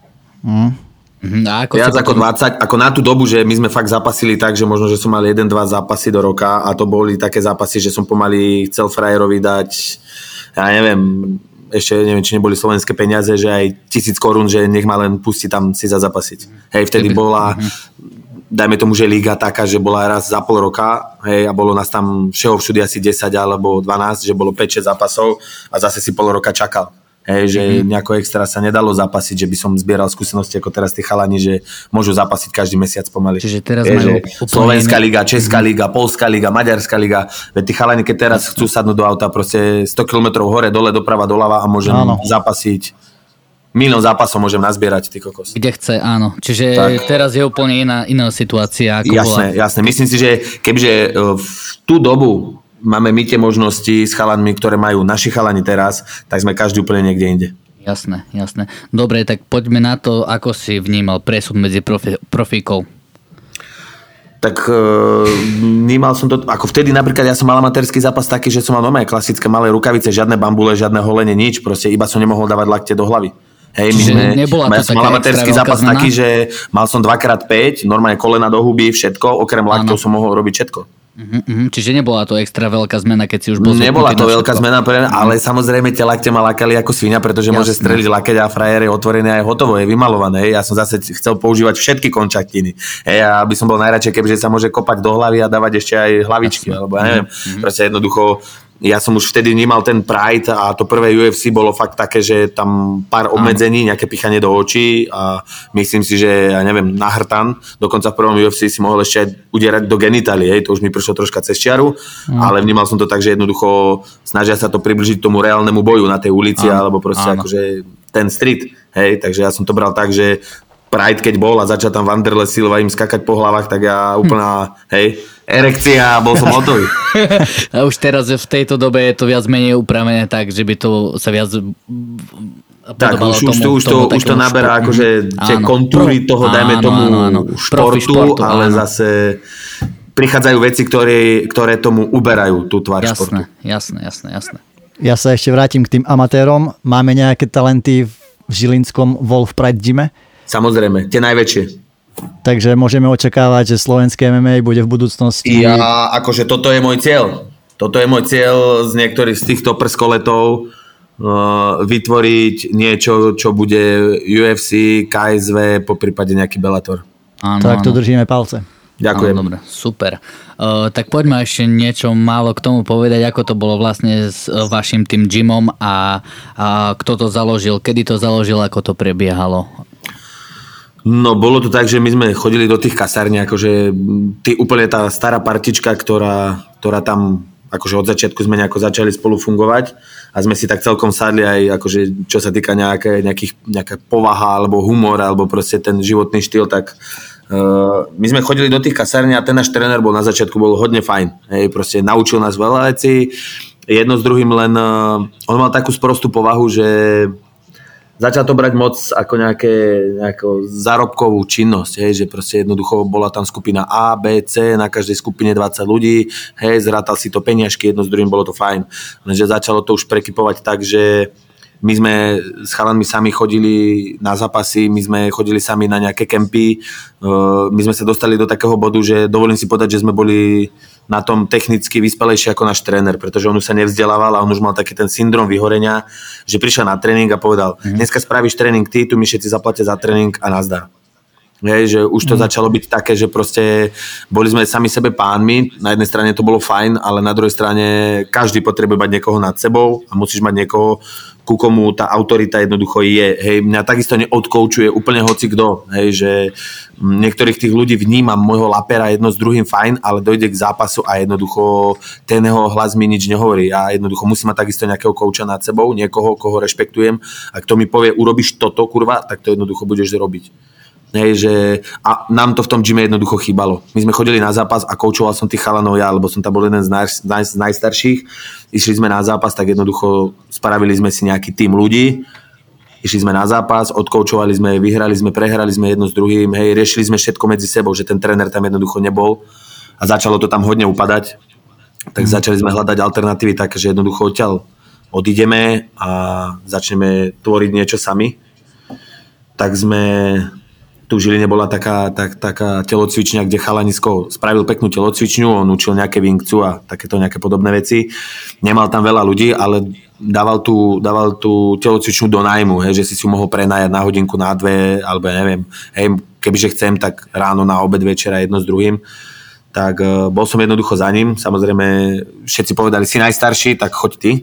Viac ako 20, ako na tú dobu, že my sme fakt zapasili tak, že možno, že som mal 1-2 zápasy do roka a to boli také zápasy, že som pomaly chcel frajerovi dať, ja neviem, ešte neviem, či neboli slovenské peniaze, že aj 1000 korún, že nech ma len pustí tam si zapasiť. Hej, vtedy bola, dajme tomu, že liga taká, že bola raz za pol roka, hej, a bolo nás tam všeho všudy asi 10 alebo 12, že bolo 5-6 zápasov a zase si pol roka čakal. Hej, že nejako extra sa nedalo zapasiť, že by som zbieral skúsenosti ako teraz tí chalani, že môžu zapasiť každý mesiac pomaly. Čiže teraz majú Slovenská liga, Česká liga, Poľská liga, Maďarská liga. Veď tí chalani, keď teraz chcú sadnúť do auta proste 100 km hore, dole, doprava, doľava a môžem zapasiť. Milión zápasov môžem nazbierať, ty kokos. Kde chce, áno. Čiže tak. Teraz je úplne iná situácia. Ako jasné. Myslím si, že kebyže v tú dobu máme my tie možnosti s chalanmi, ktoré majú naši chalani teraz, tak sme každý úplne niekde inde. Jasné. Dobre, tak poďme na to, ako si vnímal presun medzi profíkov. Tak vnímal som to, ako vtedy napríklad ja som mal amatérsky zápas taký, že som mal normálne klasické malé rukavice, žiadne bambule, žiadne holenie, nič, proste iba som nemohol dávať lakte do hlavy. Hej, ja som mal amatérsky zápas taký, že mal som 2x5, normálne kolena do huby, všetko, okrem laktov som mohol robiť všetko. Čiže nebola to extra veľká zmena, keď si už bol... Nebola to veľká zmena, ale samozrejme tie lakte ma lakali ako svinia, pretože môže streliť lakeť a frajer je otvorený a je hotovo, je vymalované. Ja som zase chcel používať všetky končatiny. Ja by som bol najradšej, kebyže sa môže kopať do hlavy a dávať ešte aj hlavičky, alebo ja neviem. Proste jednoducho, ja som už vtedy vnímal ten Pride a to prvé UFC bolo fakt také, že tam pár obmedzení, nejaké pichanie do očí a myslím si, že ja neviem, na hrtan, dokonca v prvom UFC si mohol ešte aj udierať do genitálie, to už mi prišlo troška cez čiaru, ale vnímal som to tak, že jednoducho snažia sa to približiť tomu reálnemu boju na tej ulici alebo proste akože ten street, hej, takže ja som to bral tak, že Pride keď bol a začal tam Wanderlei Silva im skakať po hlavách, tak ja úplná, erekcia a bol som hotový. A už teraz v tejto dobe je to viac menej upravené tak, že by to sa viac tak, už to naberá akože tie kontúry toho, dajme tomu športu, ale zase prichádzajú veci, ktoré tomu uberajú tú tvár športu. Jasné. Ja sa ešte vrátim k tým amatérom. Máme nejaké talenty v žilinskom Wolf Pride gyme? Samozrejme, tie najväčšie. Takže môžeme očakávať, že slovenské MMA bude v budúcnosti... Akože toto je môj cieľ. Toto je môj cieľ z niektorých z týchto prskoletov vytvoriť niečo, čo bude UFC, KSV, poprípade nejaký Bellator. Áno, tak to držíme palce. Ďakujem. Dobre, super. Tak poďme ešte niečo málo k tomu povedať, ako to bolo vlastne s vašim tým gymom a kto to založil, kedy to založil, ako to prebiehalo. No, bolo to tak, že my sme chodili do tých kasární, akože úplne tá stará partička, ktorá tam akože od začiatku sme nejako začali spolu fungovať a sme si tak celkom sadli aj akože čo sa týka nejaká povaha alebo humor alebo proste ten životný štýl, tak my sme chodili do tých kasární a ten náš tréner bol na začiatku hodne fajn. Hej, proste naučil nás veľa vecí, jedno s druhým, len on mal takú sprostú povahu, že začal to brať moc ako nejakú zárobkovú činnosť, hej, že proste jednoducho bola tam skupina A, B, C, na každej skupine 20 ľudí, hej, zrátal si to peniažky, jedno s druhým, bolo to fajn. Lenže začalo to už prekypovať tak, že my sme s chalanmi sami chodili na zápasy, my sme chodili sami na nejaké kempy, my sme sa dostali do takého bodu, že dovolím si povedať, že sme boli na tom technicky vyspelejší ako náš tréner, pretože on už sa nevzdelával a on už mal taký ten syndrom vyhorenia, že prišiel na tréning a povedal, dneska spravíš tréning ty, tu mi všetci zaplatia za tréning a nazdar. Hej, že už to začalo byť také, že proste boli sme sami sebe pánmi, na jednej strane to bolo fajn, ale na druhej strane každý potrebuje mať niekoho nad sebou a musíš mať niekoho, ku komu tá autorita jednoducho je. Hej, mňa takisto neodkoučuje úplne hocikdo, hej, že niektorých tých ľudí vnímam môjho lapera jedno s druhým fajn, ale dojde k zápasu a jednoducho ten jeho hlas mi nič nehovorí. Ja jednoducho musím mať takisto nejakého kouča nad sebou, niekoho, koho rešpektujem a kto mi povie, urobíš toto, kurva, tak to jednoducho budeš robiť. Hej, že a nám to v tom gyme jednoducho chýbalo. My sme chodili na zápas a koučoval som tých chalanov ja, lebo som tam bol jeden z najstarších. Išli sme na zápas, tak jednoducho spravili sme si nejaký tím ľudí. Išli sme na zápas, odkoučovali sme, vyhrali sme, prehrali sme jedno s druhým. Hej, riešili sme všetko medzi sebou, že ten tréner tam jednoducho nebol a začalo to tam hodne upadať. Tak začali sme hľadať alternatívy také, že jednoducho odtiaľ odídeme a začneme tvoriť niečo sami. Tak sme... Tu v Žiline bola taká telocvičňa, kde chalanisko spravil peknú telocvičňu, on učil nejaké Wing Tsu a takéto nejaké podobné veci. Nemal tam veľa ľudí, ale dával tú telocvičňu do nájmu, hej, že si ju mohol prenajať na hodinku, na dve, alebo ja neviem. Hej, kebyže chcem, tak ráno, na obed, večera, jedno s druhým. Tak bol som jednoducho za ním. Samozrejme, všetci povedali, si najstarší, tak choď ty.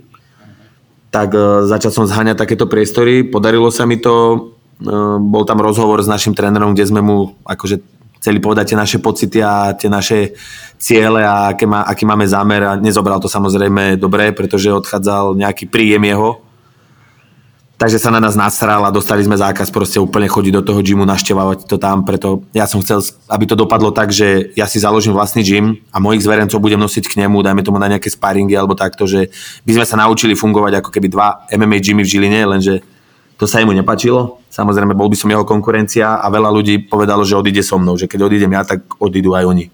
Tak začal som zháňať takéto priestory, podarilo sa mi to. Bol tam rozhovor s našim trénerom, kde sme mu akože chceli povedať tie naše pocity a tie naše ciele a aký máme zámer a nezobral to samozrejme dobre, pretože odchádzal nejaký príjem jeho. Takže sa na nás nasral a dostali sme zákaz proste úplne chodiť do toho gymu, naštevávať to tam, preto ja som chcel, aby to dopadlo tak, že ja si založím vlastný gym a mojich zverencov budem nosiť k nemu, dajme tomu na nejaké sparingy alebo takto, že by sme sa naučili fungovať ako keby dva MMA gymy v Žiline, lenže to sa jemu nepáčilo. Samozrejme, bol by som jeho konkurencia a veľa ľudí povedalo, že odíde so mnou, že keď odídem ja, tak odídu aj oni.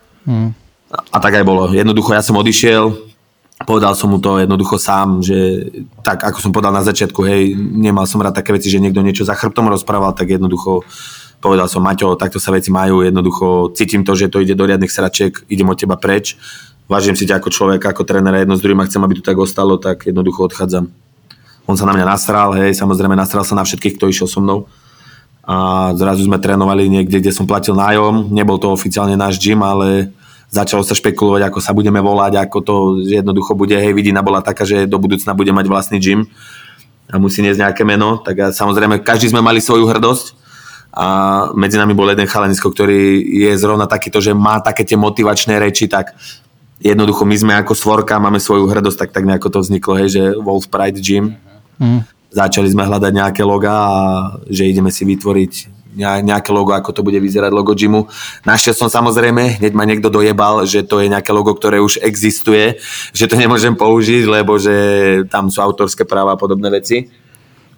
A tak aj bolo. Jednoducho ja som odišiel, povedal som mu to jednoducho sám, že tak ako som povedal na začiatku, hej, nemal som rád také veci, že niekto niečo za chrbtom rozprával, tak jednoducho povedal som, Maťo, takto sa veci majú, jednoducho cítim to, že to ide do riadnych sračiek, idem od teba preč, vážim si ťa ako človeka, ako trénera, jedno s druhým a chcem, aby to tak ostalo, tak jednoducho odchádzam. On sa na mňa nasral, hej, samozrejme nasral sa na všetkých, kto išiel so mnou. A zrazu sme trénovali niekde, kde som platil nájom. Nebol to oficiálne náš gym, ale začalo sa špekulovať, ako sa budeme volať, ako to jednoducho bude. Hej, vidina bola taká, že do budúcna bude mať vlastný gym a musí niesť nejaké meno. Tak a samozrejme, každý sme mali svoju hrdosť. A medzi nami bol jeden chalanisko, ktorý je zrovna takýto, že má také tie motivačné reči, tak jednoducho my sme ako Svorka, máme svoju hrdosť, tak nejako to vzniklo, hej, že Wolf Pride Gym. Začali sme hľadať nejaké logá a že ideme si vytvoriť nejaké logo, ako to bude vyzerať logo gymu. Našťastom samozrejme, hneď ma niekto dojebal, že to je nejaké logo, ktoré už existuje, že to nemôžem použiť, lebo že tam sú autorské práva a podobné veci.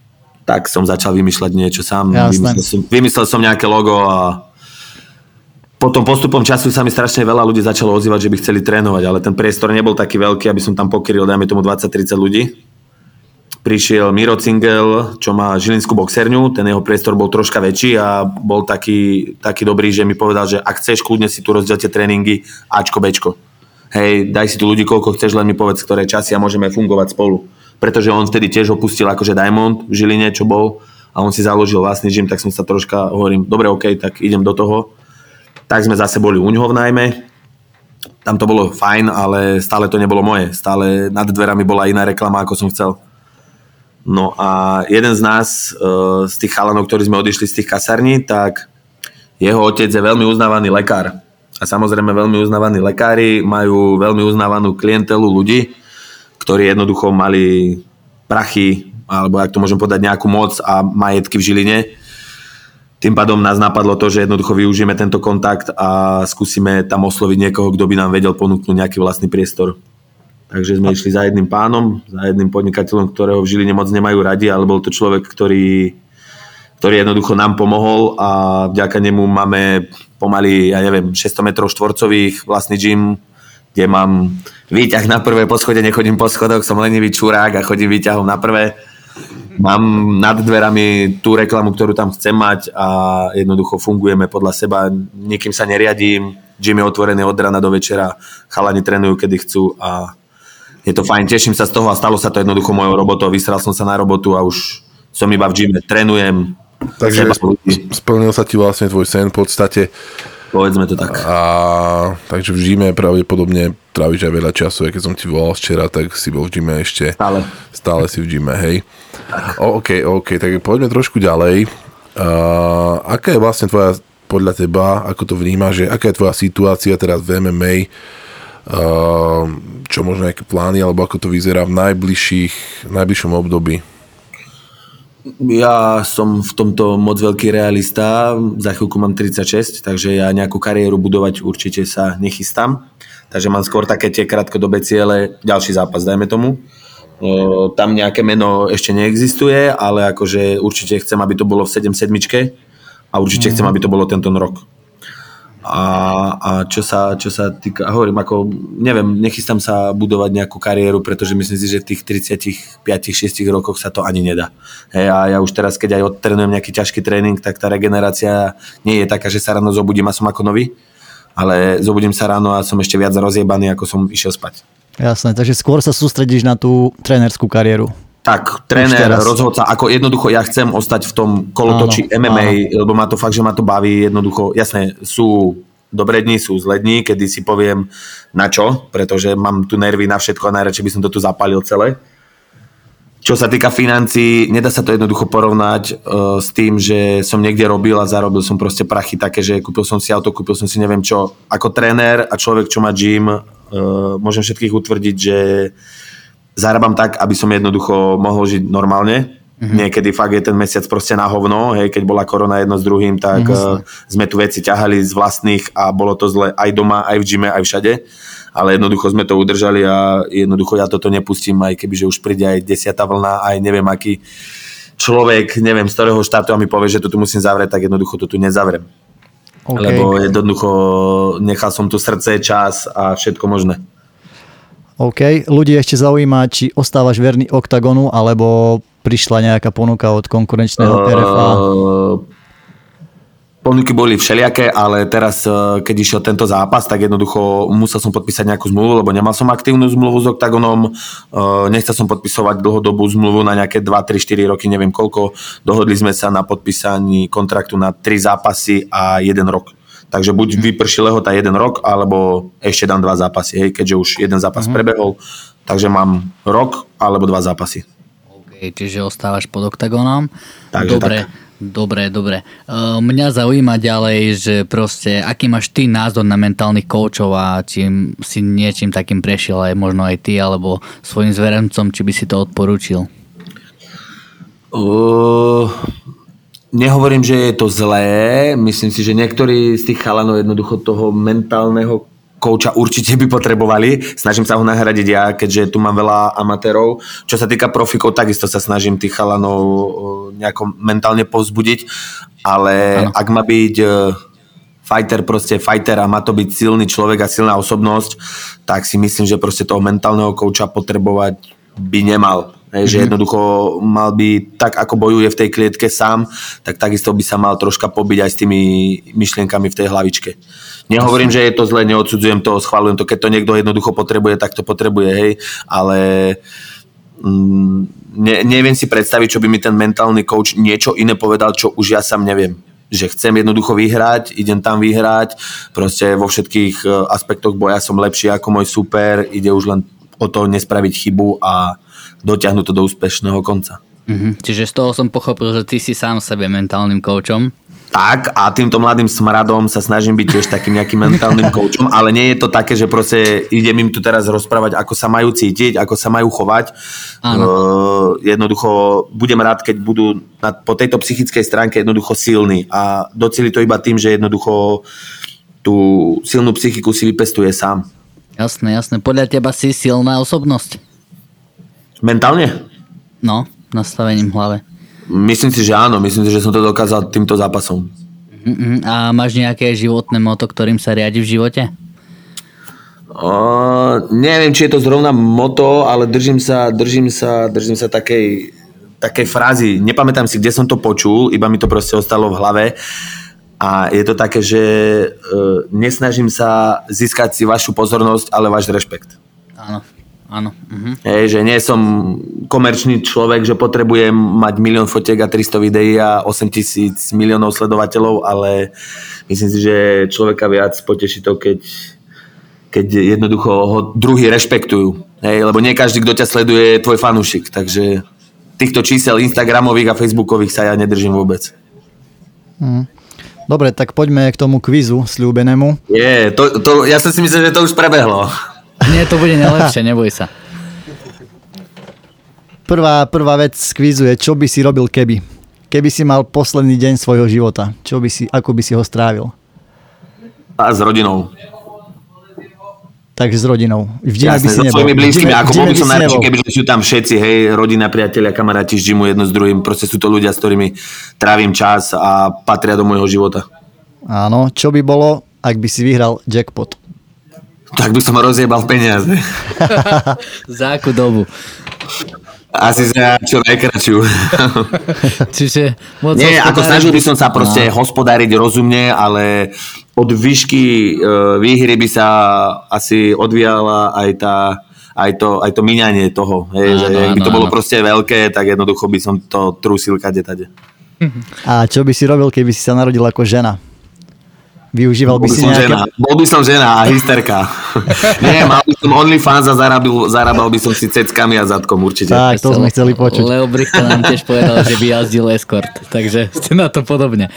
Tak som začal vymýšľať niečo sám. Vymyslel som nejaké logo a Potom postupom času sa mi strašne veľa ľudí začalo ozývať, že by chceli trénovať, ale ten priestor nebol taký veľký, aby som tam pokryl, dajme tomu 20-30 ľudí. Prišiel Miro Cingel, čo má žilinskú boxerňu, ten jeho priestor bol troška väčší a bol taký dobrý, že mi povedal, že ak chceš, kľudne si tu rozdielte tréningy Ačko, Bčko. Hej, daj si tu ľudí, koľko chceš, len mi povedz, ktoré časy a môžeme fungovať spolu. Pretože on vtedy tiež opustil akože Diamond v Žiline, čo bol, a on si založil vlastný gym, tak som sa troška, hovorím, dobre, OK, tak idem do toho. Tak sme zase boli u ňoho v najmä. Tam to bolo fajn, ale stále to nebolo moje. Stále nad dverami bola iná reklama, ako som chcel. No a jeden z nás, z tých chalanov, ktorí sme odišli z tých kasarní, tak jeho otec je veľmi uznávaný lekár. A samozrejme veľmi uznávaní lekári majú veľmi uznávanú klientelu ľudí, ktorí jednoducho mali prachy, alebo ak to môžem povedať, nejakú moc a majetky v Žiline. Tým pádom nás napadlo to, že jednoducho využijeme tento kontakt a skúsime tam osloviť niekoho, kto by nám vedel ponúknuť nejaký vlastný priestor. Takže sme išli za jedným pánom, za jedným podnikateľom, ktorého v Žiline moc nemajú radi, ale bol to človek, ktorý jednoducho nám pomohol a vďaka nemu máme pomaly, 600 metrov štvorcových vlastný gym, kde mám výťah na prvé poschodie, nechodím po schodoch, som lenivý čurák a chodím výťahom na prvé. Mám nad dverami tú reklamu, ktorú tam chcem mať a jednoducho fungujeme podľa seba, nikým sa neriadím, gym je otvorený od rána do večera, chalani trénujú kedy chcú a je to fajn, teším sa z toho a stalo sa to jednoducho mojou robotou, vysral som sa na robotu a už som iba v gyme, trénujem. Takže splnil sa ti vlastne tvoj sen v podstate. Povedzme to tak. Takže v gyme pravdepodobne tráviš aj veľa času, keď som ti volal včera, tak si bol v gyme ešte. Stále si v gyme, hej. OK, tak poďme trošku ďalej. Aká je vlastne tvoja, podľa teba, ako to vnímaš, že aká je tvoja situácia teraz v MMA, čo možno nejaké plány, alebo ako to vyzerá v najbližšom období? Ja som v tomto moc veľký realista, za chvíľku mám 36, takže ja nejakú kariéru budovať určite sa nechystám. Takže mám skôr také tie krátkodobé ciele, ďalší zápas, dajme tomu. Tam nejaké meno ešte neexistuje, ale akože určite chcem, aby to bolo v 7-7 a určite chcem, aby to bolo tento rok. A čo sa týka, hovorím, ako neviem, nechystám sa budovať nejakú kariéru, pretože myslím si, že v tých 35-6 rokoch sa to ani nedá. Hej, a ja už teraz, keď aj odtrenujem nejaký ťažký tréning, tak tá regenerácia nie je taká, že sa ráno zobudím a som ako nový, ale zobudím sa ráno a som ešte viac rozjebaný, ako som išiel spať. Jasné, takže skôr sa sústredíš na tú trénerskú kariéru. Tak, tréner, rozhodca, ako jednoducho ja chcem ostať v tom kolotočí MMA, lebo ma to fakt, že ma to baví jednoducho. Jasné, sú dobré dni, sú zlé dni, kedy si poviem na čo, pretože mám tu nervy na všetko a najradšej by som to tu zapálil celé. Čo sa týka financií, nedá sa to jednoducho porovnať s tým, že som niekde robil a zarobil som proste prachy také, že kúpil som si auto, kúpil som si neviem čo. Ako tréner a človek, čo má gym, môžem všetkých utvrdiť, že zarábam tak, aby som jednoducho mohol žiť normálne. Niekedy fakt je ten mesiac proste na hovno, hej, keď bola korona jedno s druhým, tak sme tu veci ťahali z vlastných a bolo to zle aj doma, aj v gyme, aj všade. Ale jednoducho sme to udržali a jednoducho ja toto nepustím, aj kebyže už príde aj 10. vlna, aj neviem aký človek, neviem z ktorého štátu a mi povie, že to tu musím zavrieť, tak jednoducho to tu nezavriem. Okay. Lebo jednoducho nechal som tu srdce, čas a všetko možné. OK. Ľudí ešte zaujíma, či ostávaš verný Octagonu, alebo prišla nejaká ponuka od konkurenčného RFA? Ponuky boli všelijaké, ale teraz, keď išiel tento zápas, tak jednoducho musel som podpísať nejakú zmluvu, lebo nemal som aktívnu zmluvu s Octagonom. Nechcel som podpisovať dlhodobú zmluvu na nejaké 2, 3, 4 roky, neviem koľko. Dohodli sme sa na podpísaní kontraktu na 3 zápasy a 1 rok. Takže buď vyprší lehota 1 rok, alebo ešte dám 2 zápasy, hej, keďže už 1 zápas prebehol. Takže mám rok alebo 2 zápasy. OK, čiže ostávaš pod Octagonom. Takže Dobre. Mňa zaujíma ďalej, že proste, aký máš ty názor na mentálnych koučov a či si niečím takým prešiel aj možno aj ty, alebo svojim zverencom, či by si to odporúčil? Nehovorím, že je to zlé. Myslím si, že niektorí z tých chalanov jednoducho toho mentálneho kouča určite by potrebovali. Snažím sa ho nahradiť ja, keďže tu mám veľa amatérov. Čo sa týka profikov, takisto sa snažím tých chalanov nejako mentálne povzbudiť. Ale ak má byť fighter a má to byť silný človek a silná osobnosť, tak si myslím, že proste toho mentálneho kouča potrebovať by nemal. Že jednoducho mal by, tak ako bojuje v tej klietke sám, tak takisto by sa mal troška pobiť aj s tými myšlienkami v tej hlavičke. Nehovorím, že je to zle, neodsudzujem to, schvaľujem to, keď to niekto jednoducho potrebuje, tak to potrebuje, hej, ale neviem si predstaviť, čo by mi ten mentálny coach niečo iné povedal, čo už ja sám neviem. Že chcem jednoducho vyhrať, idem tam vyhrať, proste vo všetkých aspektoch boja som lepší ako môj super, ide už len o to nespraviť chybu a dotiahnuť to do úspešného konca. Čiže z toho som pochopil, že ty si sám sebe mentálnym koučom. Tak, a týmto mladým smradom sa snažím byť tiež takým nejakým mentálnym koučom, ale nie je to také, že proste idem im tu teraz rozprávať, ako sa majú cítiť, ako sa majú chovať. Jednoducho budem rád, keď budú po tejto psychickej stránke jednoducho silní a doceli to iba tým, že jednoducho tú silnú psychiku si vypestuje sám. Jasné. Podľa teba si silná osobnosť? Mentálne? No, nastavením v hlave. Myslím si, že áno. Myslím si, že som to dokázal týmto zápasom. A máš nejaké životné moto, ktorým sa riadi v živote? Neviem, či je to zrovna moto, ale držím sa takej frázy. Nepamätám si, kde som to počul, iba mi to proste ostalo v hlave. A je to také, že nesnažím sa získať si vašu pozornosť, ale váš rešpekt. Áno. Hej, že nie som komerčný človek, že potrebujem mať 1 000 000 fotiek a 300 videí a 8 000 miliónov sledovateľov, ale myslím si, že človeka viac poteší to, keď jednoducho ho druhí rešpektujú. Hej, lebo nie každý, kto ťa sleduje, je tvoj fanúšik. Takže týchto čísel Instagramových a Facebookových sa ja nedržím vôbec. Dobre, tak poďme k tomu kvízu sľúbenému. Ja som si myslel, že to už prebehlo. Nie, to bude najlepšie, neboj sa. Prvá vec z kvízu je, čo by si robil keby? Keby si mal posledný deň svojho života, ako by si ho strávil? A s rodinou. Takže s rodinou. Jasné, so svojimi blízkymi. Ako bol by som najlepšie, keby sú tam všetci, hej, rodina, priatelia, kamaráti z gymu jedno s druhým. Proste sú to ľudia, s ktorými trávim čas a patria do môjho života. Áno, čo by bolo, ak by si vyhral jackpot? Tak by som rozjebal peniaze. Za akú dobu? Asi za čo najkračšiu. Čiže nie, ako snažil by som sa proste hospodáriť rozumne, ale od výšky výhry by sa asi odvíjala aj to míňanie toho. By to bolo proste veľké, tak jednoducho by som to trúsil kade-tade. A čo by si robil, keby si sa narodil ako žena? Využíval by si nejaké... Bol by som žena a hysterka. Nie, mal by som OnlyFans a zarábal by som si ceckami a zadkom určite. Tak, to sme chceli počuť. Leo Brichta nám tiež povedal, že by jazdil escort, takže ste na to podobne.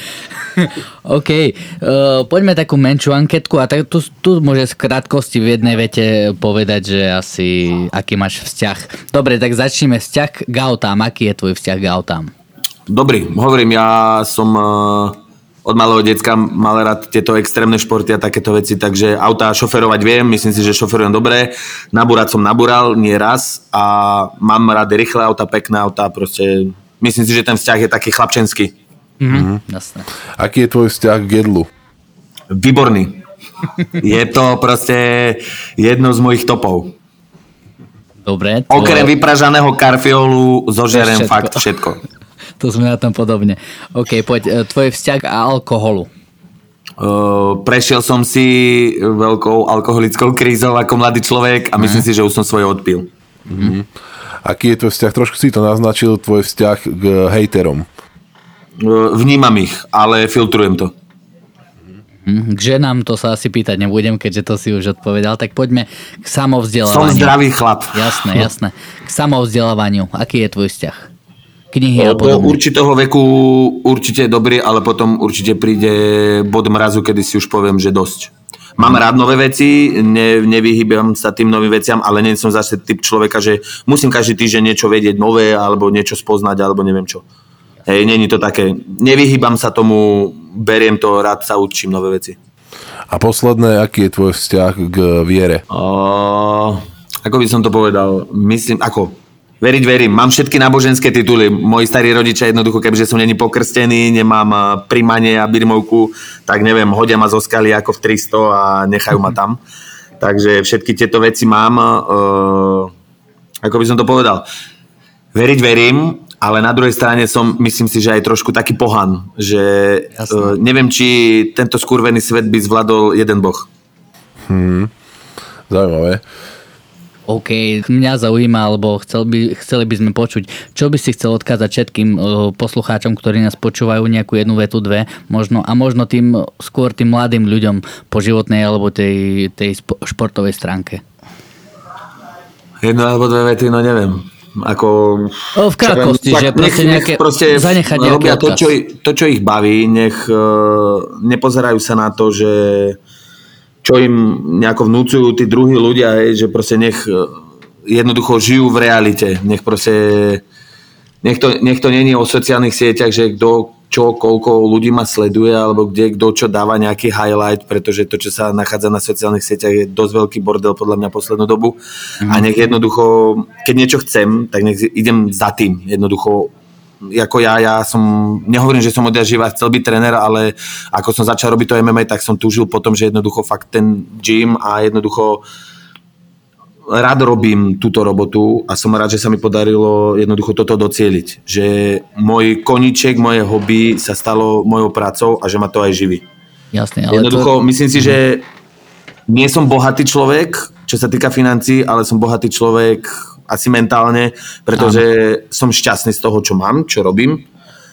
OK, poďme takú menšiu anketku a tu môže v krátkosti v jednej vete povedať, že asi aký máš vzťah. Dobre, tak začneme vzťah k autám. Aký je tvoj vzťah k autám? Dobrý, hovorím, ja som... Od malého decka mal rád tieto extrémne športy a takéto veci, takže auta šoferovať viem, myslím si, že šoferujem dobre. Nabúrať som nabúral, nie raz a mám rád rýchle auta, pekné auta, proste myslím si, že ten vzťah je taký chlapčenský. Jasné. Aký je tvoj vzťah k jedlu? Výborný. Je to proste jedno z mojich topov. Dobre. Okrem vypražaného karfiolu zožerem fakt všetko. To sme na tom podobne. OK, poď, tvoj vzťah a alkoholu. Prešiel som si veľkou alkoholickou krízou ako mladý človek a myslím si, že už som svoje odpil. Aký je tvoj vzťah? Trošku si to naznačil, tvoj vzťah k hejterom. Vnímam ich, ale filtrujem to. K ženám to sa asi pýtať nebudem, keďže to si už odpovedal. Tak poďme k samovzdelávaniu. Som zdravý chlap. Jasné. K samovzdelávaniu. Aký je tvoj vzťah? Knihy a podobne. Do určitého veku určite dobrý, ale potom určite príde bod mrazu, kedy si už poviem, že dosť. Mám rád nové veci, nevyhýbam sa tým novým veciam, ale nie som zase typ človeka, že musím každý týždeň niečo vedieť nové, alebo niečo spoznať, alebo neviem čo. Hej, nie je to také. Nevyhýbam sa tomu, beriem to, rád sa učím nové veci. A posledné, aký je tvoj vzťah k viere? Ako by som to povedal? Myslím, ako? Veriť verím. Mám všetky náboženské tituly. Moji starí rodičia jednoducho, kebyže som není pokrstený, nemám príjmanie a birmovku, tak neviem, hodia ma zo skaly ako v 300 a nechajú ma tam. Takže všetky tieto veci mám. Ako by som to povedal. Veriť verím, ale na druhej strane myslím si, že aj trošku taký pohan, že neviem, či tento skurvený svet by zvládol jeden boh. Zaujímavé. OK, mňa zaujíma, alebo chceli by sme počuť, čo by si chcel odkázať všetkým poslucháčom, ktorí nás počúvajú, nejakú jednu vetu, dve, možno skôr tým mladým ľuďom po životnej alebo tej športovej stránke. Jedno alebo dve vety, no neviem. V krátkosti, že proste zanechať nejaký robia odkaz. to, čo ich baví, nech nepozerajú sa na to, že čo im nejako vnúcujú tí druhí ľudia, že proste nech jednoducho žijú v realite. Nech to není o sociálnych sieťach, že kto čo, koľko ľudí ma sleduje, alebo kto čo dáva nejaký highlight, pretože to, čo sa nachádza na sociálnych sieťach, je dosť veľký bordel podľa mňa poslednú dobu. A nech jednoducho, keď niečo chcem, tak nech idem za tým. Jednoducho, ako ja som, nehovorím, že som odjak živa chcel byť tréner, ale ako som začal robiť to MMA, tak som túžil potom, že jednoducho fakt ten gym a jednoducho rád robím túto robotu a som rád, že sa mi podarilo jednoducho toto docieliť. Že môj koníček, moje hobby sa stalo mojou prácou a že ma to aj živí. Jasne, ale jednoducho myslím si, že nie som bohatý človek, čo sa týka financií, ale som bohatý človek asi mentálne, pretože som šťastný z toho, čo mám, čo robím.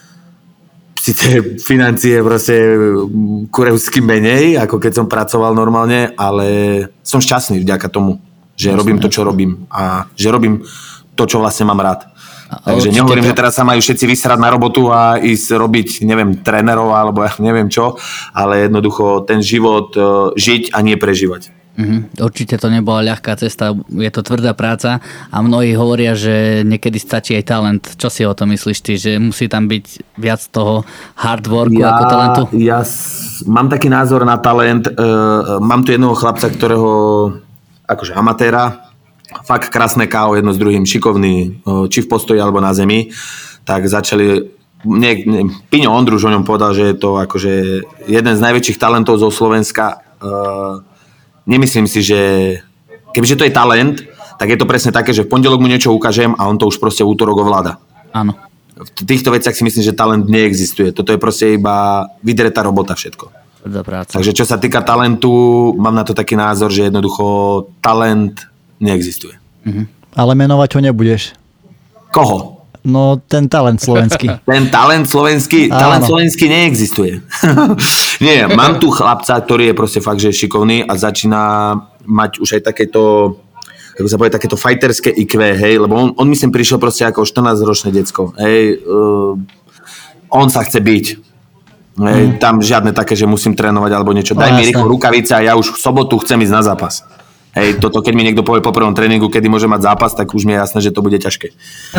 Sice financie proste kurevsky menej, ako keď som pracoval normálne, ale som šťastný vďaka tomu, že robím to, čo robím a že robím to, čo vlastne mám rád. Takže nehovorím, že teraz sa majú všetci vysrať na robotu a ísť robiť, neviem, trénerov alebo ja neviem čo, ale jednoducho ten život žiť a nie prežívať. Určite to nebola ľahká cesta, je to tvrdá práca a mnohí hovoria, že niekedy stačí aj talent. Čo si o tom myslíš ty, že musí tam byť viac toho hard worku ako talentu? Ja mám taký názor na talent. Mám tu jedného chlapca, ktorého akože amatéra, fakt krásne KO jedno s druhým, šikovný, či v postoji alebo na zemi, tak začali Piňo Ondruž o ňom povedal, že je to akože jeden z najväčších talentov zo Slovenska. Nemyslím si, že kebyže to je talent, tak je to presne také, že v pondelok mu niečo ukážem a on to už proste v útorok ovláda. Áno. V týchto veciach si myslím, že talent neexistuje. Toto je proste iba vydretá robota všetko. Takže čo sa týka talentu, mám na to taký názor, že jednoducho talent neexistuje. Ale menovať ho nebudeš. Koho? No, ten talent slovenský. Ten talent slovenský? Talent slovenský neexistuje. Nie, mám tu chlapca, ktorý je proste fakt, že je šikovný a začína mať už aj takéto, ako sa povie, takéto fighterské IQ, hej, lebo on myslím prišiel proste ako 14-ročné decko, hej, on sa chce byť. Hej, tam žiadne také, že musím trénovať alebo niečo. Daj mi rýchlo rukavice a ja už v sobotu chcem ísť na zápas. Hej, toto keď mi niekto povie po prvom tréningu, kedy môže mať zápas, tak už mi je jasné, že to bude ťažké.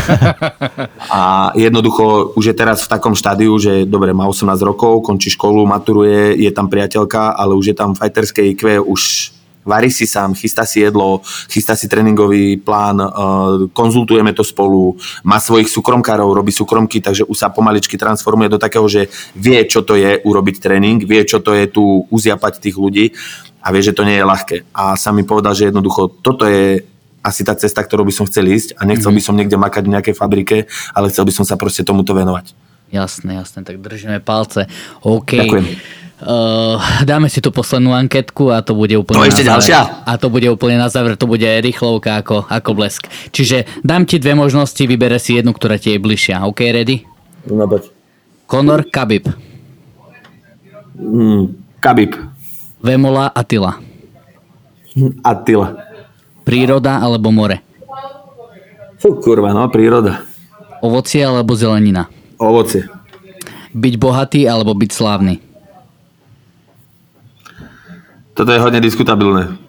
A jednoducho už je teraz v takom štádiu, že dobre, má 18 rokov, končí školu, maturuje, je tam priateľka, ale už je tam fighterské IQ, už varí si sám, chystá si jedlo, chystá si tréningový plán, konzultujeme to spolu, má svojich súkromkárov, robí súkromky, takže už sa pomaličky transformuje do takého, že vie, čo to je urobiť tréning, vie, čo to je tu uzjapať tých ľudí a vie, že to nie je ľahké. A sám mi povedal, že jednoducho toto je asi tá cesta, ktorou by som chcel ísť a nechcel by som niekde makať v nejakej fabrike, ale chcel by som sa proste tomuto venovať. Jasné, tak držíme palce. OK. Ďakujem. Dáme si tú poslednú anketku a to bude úplne ešte ďalšia? A to bude úplne na záver, to bude rýchlovka ako blesk. Čiže dám ti dve možnosti, vybere si jednu, ktorá ti je bližšia. OK, ready? No poď. Conor, Khabib. Khabib. Vemola, Attila. Attila. Príroda alebo more? Kurva, no, príroda. Ovocie alebo zelenina? Ovocie. Byť bohatý alebo byť slávny? Toto je hodne diskutabilné.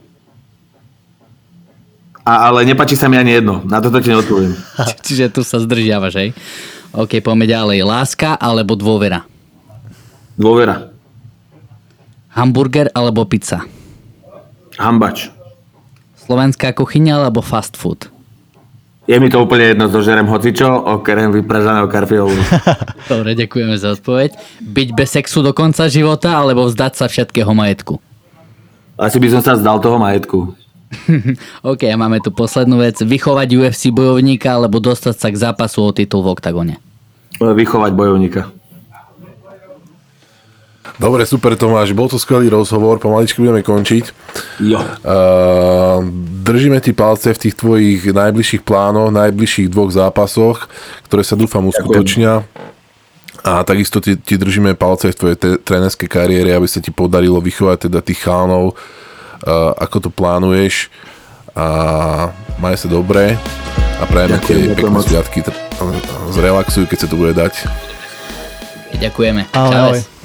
Ale nepáči sa mi ani jedno. Na toto ti neodpoviem. Čiže tu sa zdržiavaš, hej? OK, poďme ďalej. Láska alebo dôvera? Dôvera. Hamburger alebo pizza? Hambač. Slovenská kuchyňa alebo fast food? Je mi to úplne jedno, zožerem hocičo, okrem vypražaného karfiolu. Dobre, ďakujeme za odpoveď. Byť bez sexu do konca života, alebo vzdať sa všetkého majetku? Asi by som sa vzdal toho majetku. OK, a máme tu poslednú vec. Vychovať UFC bojovníka, alebo dostať sa k zápasu o titul v oktagone? Vychovať bojovníka. Dobre, super Tomáš, bol to skvelý rozhovor, pomaličky budeme končiť. Jo. Držíme ti palce v tých tvojich najbližších plánoch, najbližších 2 zápasoch, ktoré sa dúfam uskutočnia. A takisto ti držíme palce v tvojej trénerskej kariére, aby sa ti podarilo vychovať teda tých chánov, ako to plánuješ. A maj sa dobre a prajeme ti pekné sviatky. Zrelaksuj, keď sa to bude dať. Ďakujeme. Ahoj.